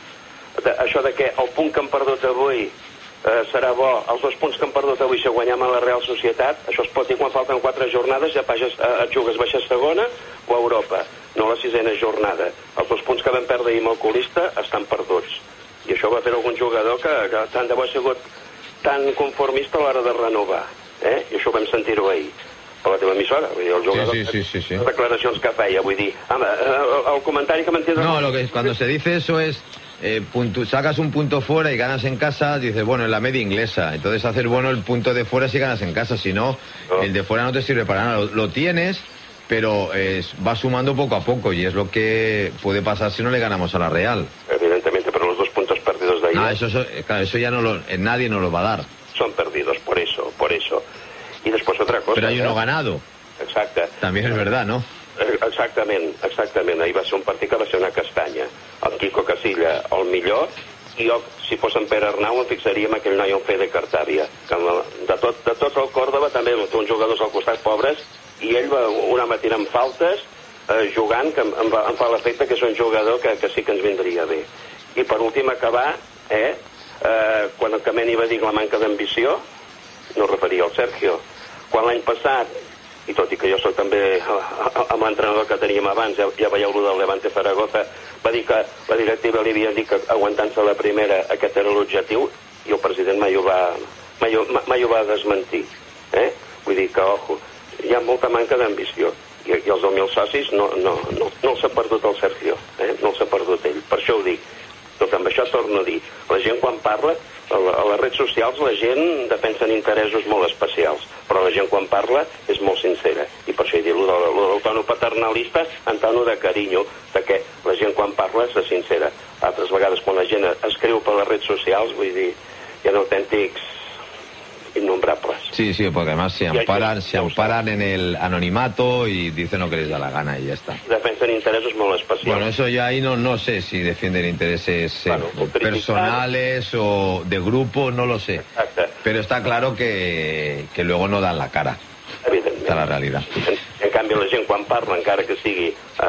de, això de que el punt que han perdut avui eh, serà bo, els dos punts que han perdut avui si guanyem a la Real Societat, això es pot dir quan falten quatre jornades, ja pages, eh, et jugues baixar segona o a Europa, no la sisena jornada. Els dos punts que vam perdre ahir amb el colista estan perduts. I això va fer algun jugador que, que tant de bo ha sigut tan conformista a l'hora de renovar. Eh? I això ho vam sentir-ho ahir per la teva emissora, vull dir, el jugador, sí, sí, sí, sí, sí. les declaracions que feia, vull dir, home, el comentario que m'entiendes... No, lo que cuando se dice eso es, eh, punto, sacas un punto fuera y ganas en casa, dices, bueno, en la media inglesa, entonces haces bueno el punto de fuera si ganas en casa, si no, no. El de fuera no te sirve para nada, lo, lo tienes, pero eh, va sumando poco a poco, y es lo que puede pasar si no le ganamos a la Real. Evidentemente, pero los dos puntos perdidos de ahí... Ah, eso, eso, claro, eso ya no lo, eh, nadie nos lo va a dar. Son perdidos, por eso, por eso. Y después otra cosa... Pero hay uno ¿eh? ganado. Exacte. També és verdad, ¿no? Exactament, exactament. Ahir va ser un partit que va ser una castanya. El Quico Casilla, el millor, i jo, si fos en Pere Arnau, em fixaria en aquell noi en Fede Cartàvia. Que de tot, de tot el Còrdova també té uns jugadors al costat pobres, i ell va un home tirant faltes, eh, jugant, que em, em, fa, em fa l'efecte que és un jugador que, que sí que ens vindria bé. I per últim acabar, eh, eh, quan el Cameni va dir la manca d'ambició, no referia al Sergio. Quan l'any passat, i tot i que jo soc també amb l'entrenador que teníem abans, ja, ja veieu-lo del Levante Zaragoza, va dir que la directiva li havia dit que aguantant-se la primera aquest era l'objectiu, i el president mai ho va, mai, mai ho va desmentir. Eh? Vull dir que, ojo, hi ha molta manca d'ambició, i, i els deu mil socis no, no, no, no els ha perdut el Sergio, eh? No els ha perdut ell, per això ho dic. Tot amb això torno a dir, la gent quan parla, a les redes socials la gent defensa interessos molt especials, però la gent quan parla és molt sincera, i per això he dit lo del, lo del tono paternalista en tono de carinyo, de que la gent quan parla és sincera. Altres vegades quan la gent escriu per les redes socials, vull dir, hi ha autèntics innombrables. Sí, sí, porque además se amparan, se amparan en el anonimato y dicen lo que les da la gana y ya está. Defensen intereses molt especials. Bueno, eso ya ahí no, no sé si defienden intereses eh, bueno, personales o de grupo, no lo sé. Exacte. Pero está claro que, que luego no dan la cara. Evidentment. Está la realidad. En, en canvi, la gent quan parla, encara que sigui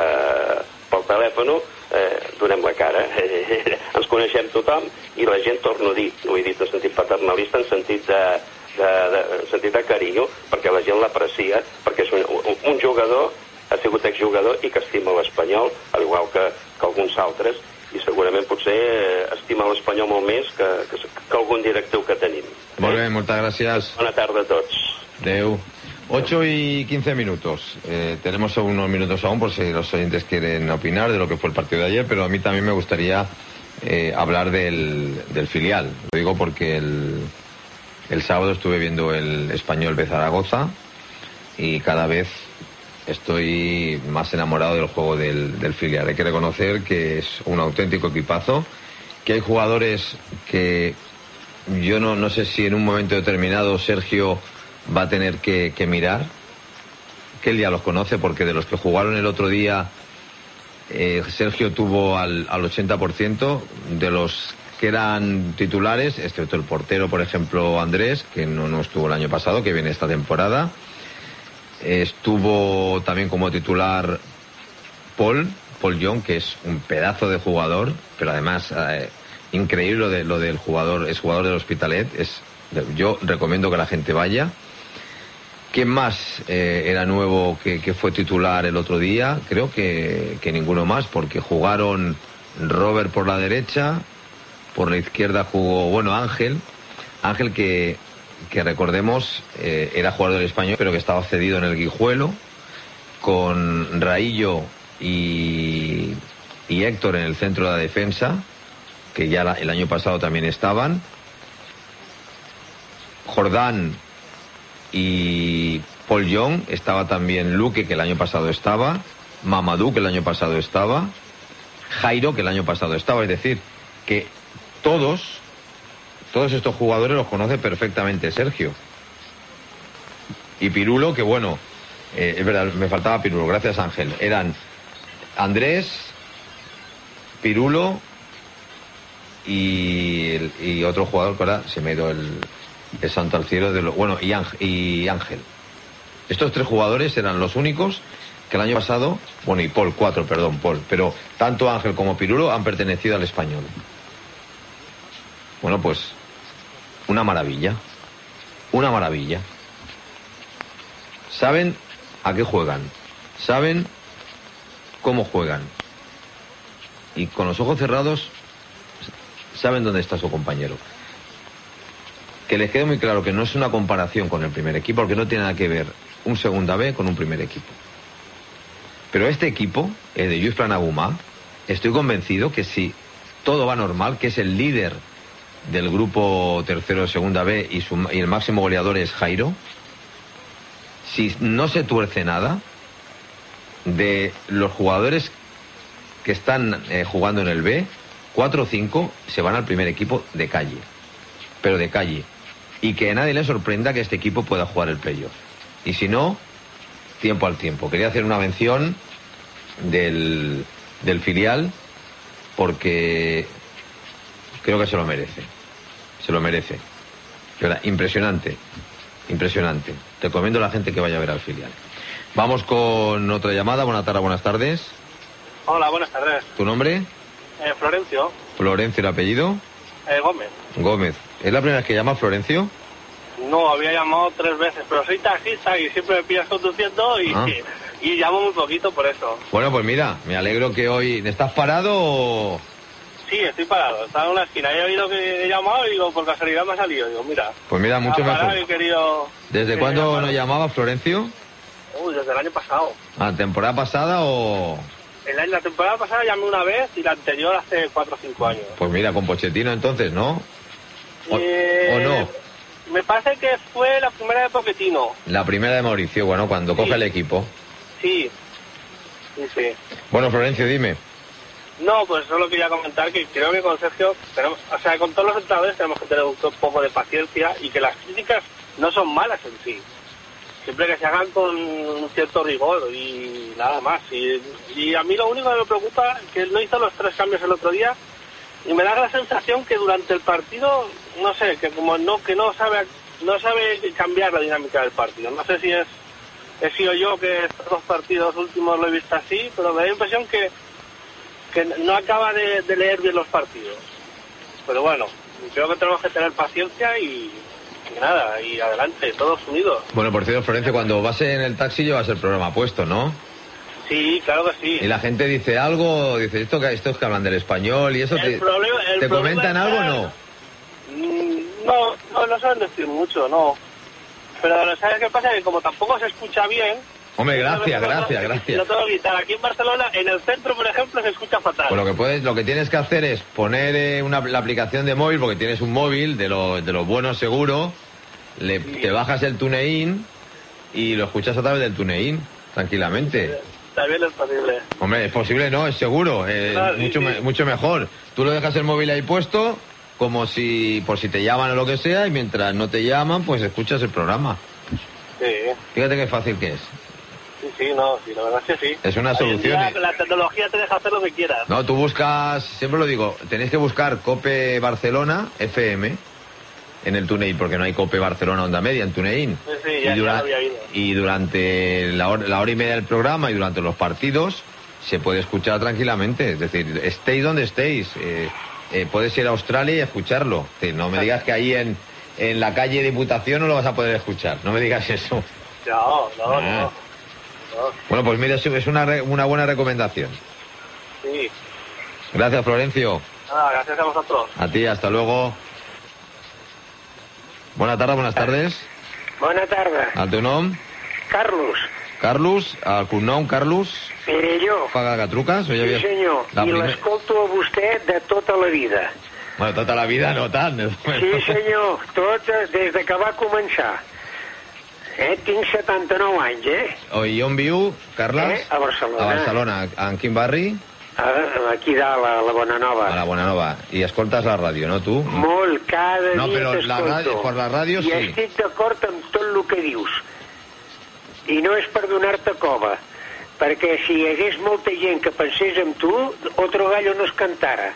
eh, pel telèfon, eh, donem la cara. Ens coneixem tothom i la gent, torno a dir, no ho he dit en sentit paternalista, en sentit de, de, de, en sentit de carinyo, perquè la gent l'aprecia, perquè és un, un, un jugador, ha sigut exjugador i que estima l'Espanyol, al igual que, que alguns altres, i segurament potser eh, estima l'Espanyol molt més que, que, que algun directiu que tenim. Molt bé, moltes gràcies. Bona tarda a tots. Adeu. ocho y quince minutos. Eh, tenemos unos minutos aún por si los oyentes quieren opinar de lo que fue el partido de ayer, pero a mí también me gustaría eh, hablar del, del filial. Lo digo porque el, el sábado estuve viendo el Español B Zaragoza y cada vez estoy más enamorado del juego del, del filial. Hay que reconocer que es un auténtico equipazo, que hay jugadores que yo no, no sé si en un momento determinado Sergio va a tener que, que mirar, que él ya los conoce, porque de los que jugaron el otro día eh, Sergio tuvo al, al ochenta por ciento, de los que eran titulares, excepto el portero, por ejemplo, Andrés, que no, no estuvo el año pasado, que viene esta temporada. Estuvo también como titular Paul, Paul Young, que es un pedazo de jugador, pero además eh, increíble lo, de, lo del jugador, es jugador del Hospitalet, es, yo recomiendo que la gente vaya. ¿Quién más eh, era nuevo que, que fue titular el otro día? Creo que, que ninguno más, porque jugaron Robert por la derecha, por la izquierda jugó, bueno, Ángel, Ángel que, que recordemos eh, era jugador del Español, pero que estaba cedido en el Guijuelo, con Raillo y, y Héctor en el centro de la defensa, que ya la, el año pasado también estaban, Jordán y Paul Young, estaba también Luque, que el año pasado estaba, Mamadou, que el año pasado estaba, Jairo, que el año pasado estaba, es decir, que todos, todos estos jugadores los conoce perfectamente Sergio. Y Pirulo, que bueno, eh, es verdad, me faltaba Pirulo, gracias Ángel, eran Andrés, Pirulo y, y otro jugador que ahora se me ha ido el... el santo al cielo de lo, bueno, y Ángel, y Ángel. Estos tres jugadores eran los únicos que el año pasado, bueno, y Paul, cuatro, perdón, Paul, pero tanto Ángel como Pirulo han pertenecido al Español. Bueno, pues una maravilla, una maravilla. Saben a qué juegan, saben cómo juegan, y con los ojos cerrados saben dónde está su compañero. Que les quede muy claro que no es una comparación con el primer equipo, porque no tiene nada que ver un segunda B con un primer equipo. Pero este equipo, el de Lluís Planagumà, estoy convencido que si todo va normal, que es el líder del grupo tercero de segunda B y, su, y el máximo goleador es Jairo, si no se tuerce nada, de los jugadores que están eh, jugando en el B, cuatro o cinco se van al primer equipo de calle, pero de calle. Y que a nadie le sorprenda que este equipo pueda jugar el playoff. Y si no, tiempo al tiempo. Quería hacer una mención del, del filial porque creo que se lo merece. Se lo merece. De verdad, impresionante. Impresionante. Te recomiendo a la gente que vaya a ver al filial. Vamos con otra llamada. Buenas tardes, buenas tardes. Hola, buenas tardes. ¿Tu nombre? Eh, Florencio. Florencio, ¿el apellido? Eh, Gómez. Gómez. ¿Es la primera vez que llama Florencio? No, había llamado tres veces, pero soy taxista y siempre me pillas conduciendo y, Ah. y, y llamo muy poquito por eso. Bueno, pues mira, me alegro que hoy... ¿Estás parado o...? Sí, estoy parado, estaba en una esquina, he oído que he llamado y digo, por casualidad me ha salido, digo, mira. Pues mira, mucho ha parado mejor. y he querido... ¿Desde que cuándo llamara. nos llamaba Florencio? Uy, desde el año pasado. ¿Ah, temporada pasada o...? El año- la temporada pasada llamé una vez y la anterior hace cuatro o cinco años. Pues mira, con Pochettino entonces, ¿no? O, Eh, ¿o no? Me parece que fue la primera de Pochettino. La primera de Mauricio, bueno, cuando coge el equipo. Sí, sí, sí. Bueno, Florencio, dime. No, pues solo quería comentar que creo que con Sergio, tenemos, o sea, con todos los entrenadores tenemos que tener un poco de paciencia y que las críticas no son malas en sí. Siempre que se hagan con un cierto rigor y nada más. Y, y a mí lo único que me preocupa es que él no hizo los tres cambios el otro día y me da la sensación que durante el partido, no sé, que como no que no sabe no sabe cambiar la dinámica del partido. No sé si es he sido yo que estos dos partidos últimos lo he visto así, pero me da la impresión que que no acaba de, de leer bien los partidos. Pero bueno, creo que tenemos que tener paciencia y, y nada, y adelante, todos unidos. Bueno, por cierto, Florencio, cuando vas en el taxi llevas el programa puesto, ¿no? Sí, claro que sí. Y la gente dice algo, dice esto que estos que hablan del español y eso, El te, problema- el ¿te problema comentan está- algo o no? Mm, No, no, no saben decir mucho, no. Pero ¿sabes qué pasa? Que como tampoco se escucha bien... Hombre, gracias, lo tengo- gracias, gracias. Lo tengo que quitar. Aquí en Barcelona, en el centro, por ejemplo, se escucha fatal. Pues lo que puedes, lo que tienes que hacer es poner eh, una, la aplicación de móvil, porque tienes un móvil de lo, de lo bueno seguro, le, te bajas el TuneIn y lo escuchas a través del TuneIn, tranquilamente. También es posible. Hombre, es posible, no, es seguro, eh, Ah, sí, mucho, sí. me- mucho mejor. Tú lo dejas el móvil ahí puesto, como si, por si te llaman o lo que sea, y mientras no te llaman, pues escuchas el programa. Sí, Fíjate qué fácil que es. sí, sí, no, sí, la verdad es que sí. Es una Hoy en solución, día eh. La tecnología te deja hacer lo que quieras. No, tú buscas, siempre lo digo, tenéis que buscar Cope Barcelona F M en el TuneIn, porque no hay Cope Barcelona Onda Media en TuneIn. Sí, sí, ya, y, ya dura- lo había oído. y durante la hora, la hora y media del programa y durante los partidos se puede escuchar tranquilamente. Es decir, estéis donde estéis. Eh, eh, puedes ir a Australia y escucharlo. Es decir, no me digas que ahí en, en la calle Diputación no lo vas a poder escuchar. No me digas eso. No, no, Ah. no. no. Bueno, pues mira, es una, re- una buena recomendación. Sí. Gracias, Florencio. Nada, gracias a vosotros. A ti, hasta luego. Bona tarda, buenas tardes. Bona tarda. El teu nom? Carlos. Carlos, el cognom Carlos. Mire, jo. Fa que truques? O ja Sí, havies- senyor. La I primer- l'escolto a vostè de tota la vida. Bueno, tota la vida no tant. Sí, senyor. Tot eh, des de que va començar. Eh? Tinc setanta-nou anys, eh? Oh, I on viu, Carles? Eh? A Barcelona. A Barcelona. En quin barri? Ah, aquí dalt, a la Bona Nova. A la Bona Nova. I escoltes la ràdio, no, tu? Molt, cada No, dia però la t'escolto. ràdio- per la ràdio I sí. estic d'acord amb tot el que dius. I no és per donar-te cova, perquè si hi hagués molta gent que pensés en tu, otro gallo no es cantara.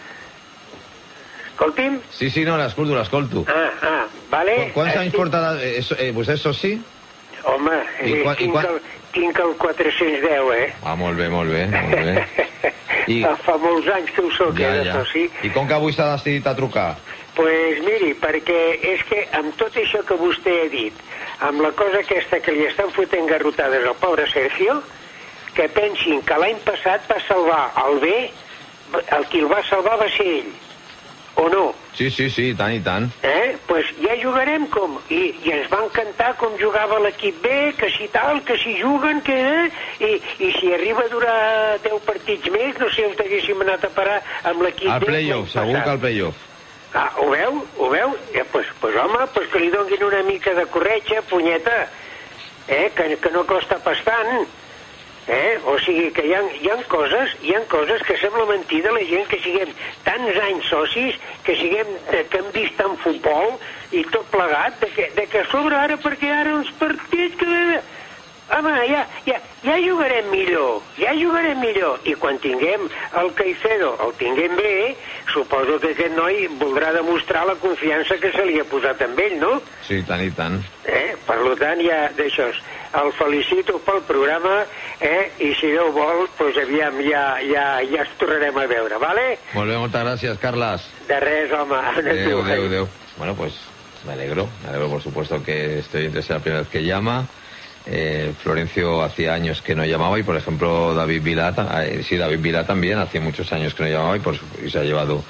Escolti'm? Sí, sí, no, l'escolto, l'escolto. Ah, ah, vale? Qu- Quants anys Estic- porta... Eh, eh, eh, vostè és soci? Home, I eh, quan- i tinc, quan- el, tinc el quatre-cents deu, eh? Ah, molt bé, molt bé, molt bé. I, Fa molts anys que ho soc, ja, eh, de ja. soci. I com que avui s'ha decidit a trucar? Pues miri, perquè és que amb tot això que vostè ha dit, amb la cosa aquesta que li estan fotent garrotades al pobre Sergio, que pensin que l'any passat va salvar el bé, el qui el va salvar va ser ell, o no? Sí, sí, sí, i tant, i tant. Eh? Pues ja jugarem com... I, i ens van cantar com jugava l'equip B, que si tal, que si juguen, que... Eh? I, I si arriba a durar deu partits més, no sé on haguéssim anat a parar amb l'equip B. Al playoff, l'any segur passat. que al playoff. Ah, ho veu? Ho veu? Ja, pues, pues home, pues que li donguin una mica de corretja, punyeta, eh? Que, que no costa pas tant. Eh? O sigui que hi ha, hi ha coses, hi ha coses que sembla mentida la gent que siguem tants anys socis, que siguem, eh, que hem vist tant futbol i tot plegat, de que, de que a sobre ara, perquè ara uns partits que... Home, ja, ja, ja jugarem millor, ja jugarem millor. I quan tinguem el Caicedo, el tinguem bé, suposo que aquest noi voldrà demostrar la confiança que se li ha posat amb ell, no? Sí, i tant, i tant. Eh? Per tant, ja d'això, el felicito pel programa, eh? I si Déu vol, doncs aviam, ja, ja, ja ens tornarem a veure, vale? Molt bé, moltes gràcies, Carles. De res, home. Adeu, adeu, adeu. Bueno, pues me alegro, me alegro por supuesto que estoy interesado la primera vez que llama. Eh, Florencio hacía años que no llamaba y por ejemplo David Vilá, eh, sí, David Vilá también hacía muchos años que no llamaba y, por, y se ha llevado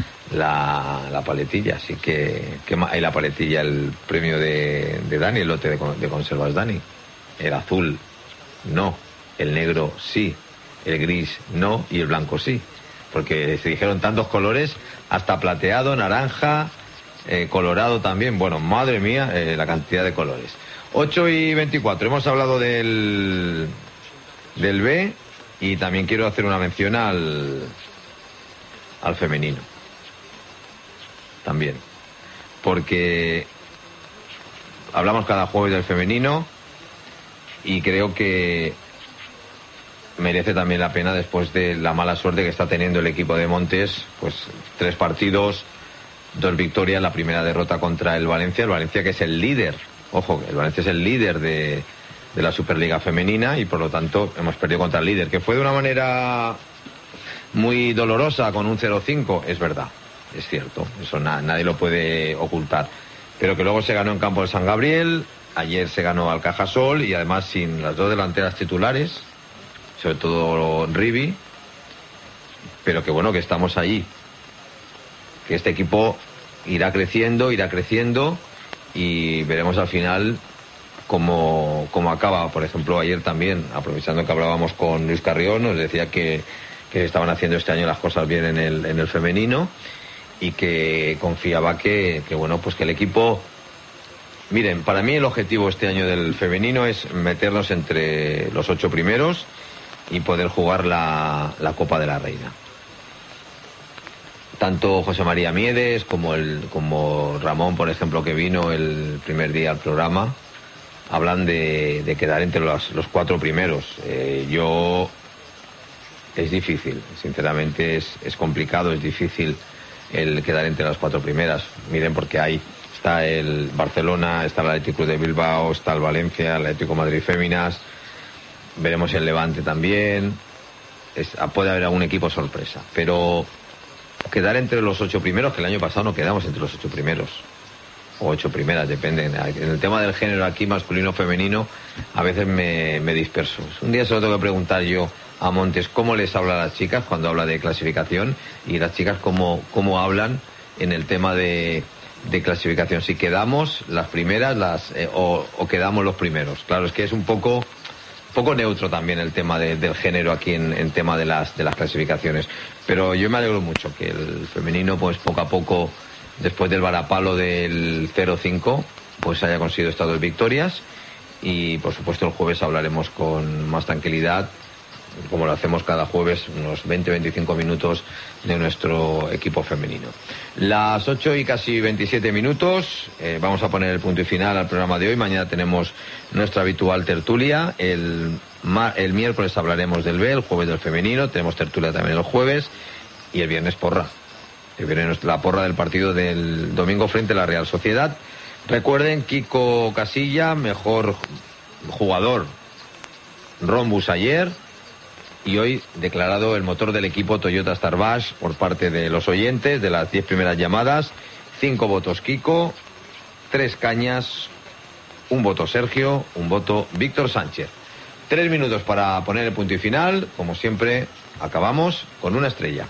la, la paletilla, así que, que ma- y la paletilla, el premio de, de Dani, el lote de, con- de conservas Dani. El azul no, el negro sí, el gris no y el blanco sí, porque se dijeron tantos colores, hasta plateado, naranja, eh, colorado también. Bueno, madre mía, eh, la cantidad de colores. ocho y veinticuatro, hemos hablado del, del B y también quiero hacer una mención al, al femenino. También. Porque hablamos cada jueves del femenino y creo que merece también la pena después de la mala suerte que está teniendo el equipo de Montes, pues tres partidos, dos victorias, la primera derrota contra el Valencia, el Valencia que es el líder. Ojo, el Valencia es el líder de, de la Superliga Femenina y por lo tanto hemos perdido contra el líder, que fue de una manera muy dolorosa con un cero cinco, es verdad, es cierto, eso na, nadie lo puede ocultar, pero que luego se ganó en campo de San Gabriel, ayer se ganó al Cajasol y además sin las dos delanteras titulares, sobre todo Rivi, pero que bueno que estamos allí, que este equipo irá creciendo, irá creciendo y veremos al final cómo, cómo acaba. Por ejemplo, ayer también, aprovechando que hablábamos con Luis Carrión, nos decía que, que estaban haciendo este año las cosas bien en el, en el femenino y que confiaba que, que, bueno, pues que el equipo... Miren, para mí el objetivo este año del femenino es meternos entre los ocho primeros y poder jugar la, la Copa de la Reina. Tanto José María Miedes como el como Ramón, por ejemplo, que vino el primer día al programa, hablan de, de quedar entre los, los cuatro primeros. Eh, yo es difícil, sinceramente es, es complicado, es difícil el quedar entre las cuatro primeras. Miren, porque hay está el Barcelona, está el Atlético de Bilbao, está el Valencia, el Atlético Madrid Féminas, veremos el Levante también. Es, puede haber algún equipo sorpresa, pero quedar entre los ocho primeros, que el año pasado no quedamos entre los ocho primeros. o ocho primeras, depende. En el tema del género aquí, masculino o femenino, a veces me, me disperso. Un día se lo tengo que preguntar yo a Montes cómo les habla a las chicas cuando habla de clasificación, y las chicas cómo, cómo hablan en el tema de, de clasificación. Si quedamos las primeras las eh, o, o quedamos los primeros. Claro, es que es un poco... poco neutro también el tema de, del género aquí en, en tema de las de las clasificaciones, pero yo me alegro mucho que el femenino pues poco a poco, después del varapalo del cero cinco, pues haya conseguido estas dos victorias, y por supuesto el jueves hablaremos con más tranquilidad, como lo hacemos cada jueves, unos veinte a veinticinco minutos de nuestro equipo femenino. Las ocho y casi veintisiete minutos, eh, vamos a poner el punto y final al programa de hoy. Mañana tenemos nuestra habitual tertulia. El, el miércoles hablaremos del B, el jueves del femenino, tenemos tertulia también el jueves, y el viernes porra. El viernes la porra del partido del domingo frente a la Real Sociedad. Recuerden, Kiko Casilla, mejor jugador Rombus ayer, y hoy declarado el motor del equipo Toyota Starbash por parte de los oyentes de las diez primeras llamadas. Cinco votos Kiko, tres Cañas, un voto Sergio, un voto Víctor Sánchez. Tres minutos para poner el punto y final. Como siempre, acabamos con una estrella.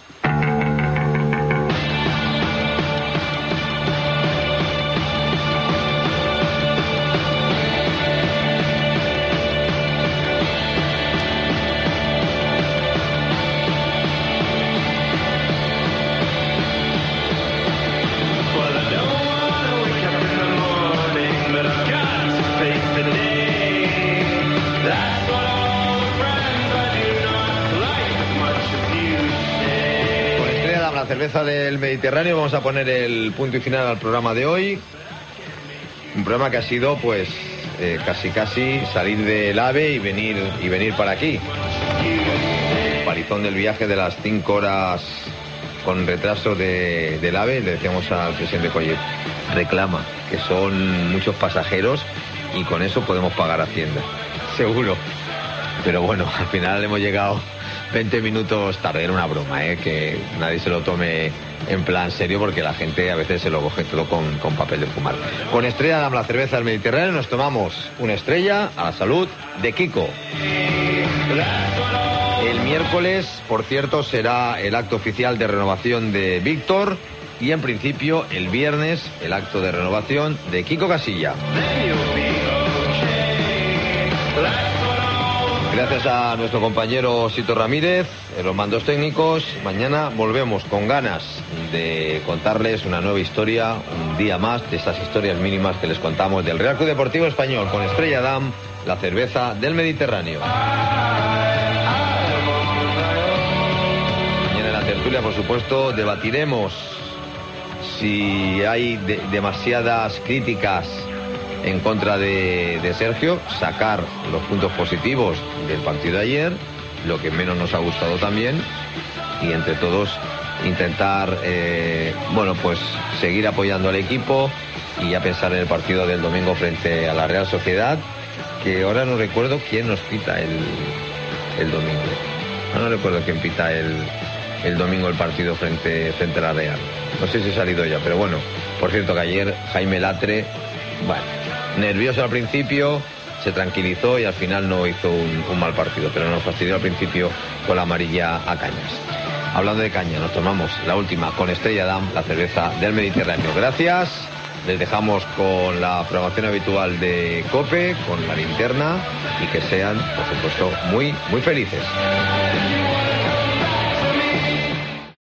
Cerveza del Mediterráneo, vamos a poner el punto y final al programa de hoy. Un programa que ha sido pues eh, casi casi salir del AVE y venir y venir para aquí. El palizón del viaje de las cinco horas con retraso de, del AVE. Le decíamos al presidente Collet, reclama, que son muchos pasajeros y con eso podemos pagar Hacienda, seguro. Pero bueno, al final hemos llegado veinte minutos tarde. Era una broma, ¿eh? Que nadie se lo tome en plan serio, porque la gente a veces se lo coge todo con, con papel de fumar. Con Estrella Damm, la cerveza del Mediterráneo, nos tomamos una estrella a la salud de Kiko. El miércoles, por cierto, será el acto oficial de renovación de Víctor, y en principio el viernes el acto de renovación de Kiko Casilla. Gracias a nuestro compañero Sito Ramírez en los mandos técnicos. Mañana volvemos con ganas de contarles una nueva historia, un día más de esas historias mínimas que les contamos del Real Club Deportivo Español, con Estrella Damm, la cerveza del Mediterráneo. Mañana en la tertulia, por supuesto, debatiremos si hay de- demasiadas críticas en contra de, de Sergio, sacar los puntos positivos del partido de ayer, lo que menos nos ha gustado también, y entre todos intentar, eh, bueno, pues seguir apoyando al equipo y ya pensar en el partido del domingo frente a la Real Sociedad, que ahora no recuerdo quién nos pita el, el domingo. Ahora no recuerdo quién pita el, el domingo el partido frente, frente a la Real. No sé si ha salido ya, pero bueno, por cierto que ayer Jaime Latre, bueno, nervioso al principio, se tranquilizó y al final no hizo un, un mal partido, pero nos fastidió al principio con la amarilla a Cañas. Hablando de caña, nos tomamos la última con Estrella Damm, la cerveza del Mediterráneo. Gracias, les dejamos con la programación habitual de COPE, con la linterna, y que sean, por supuesto, muy, muy felices.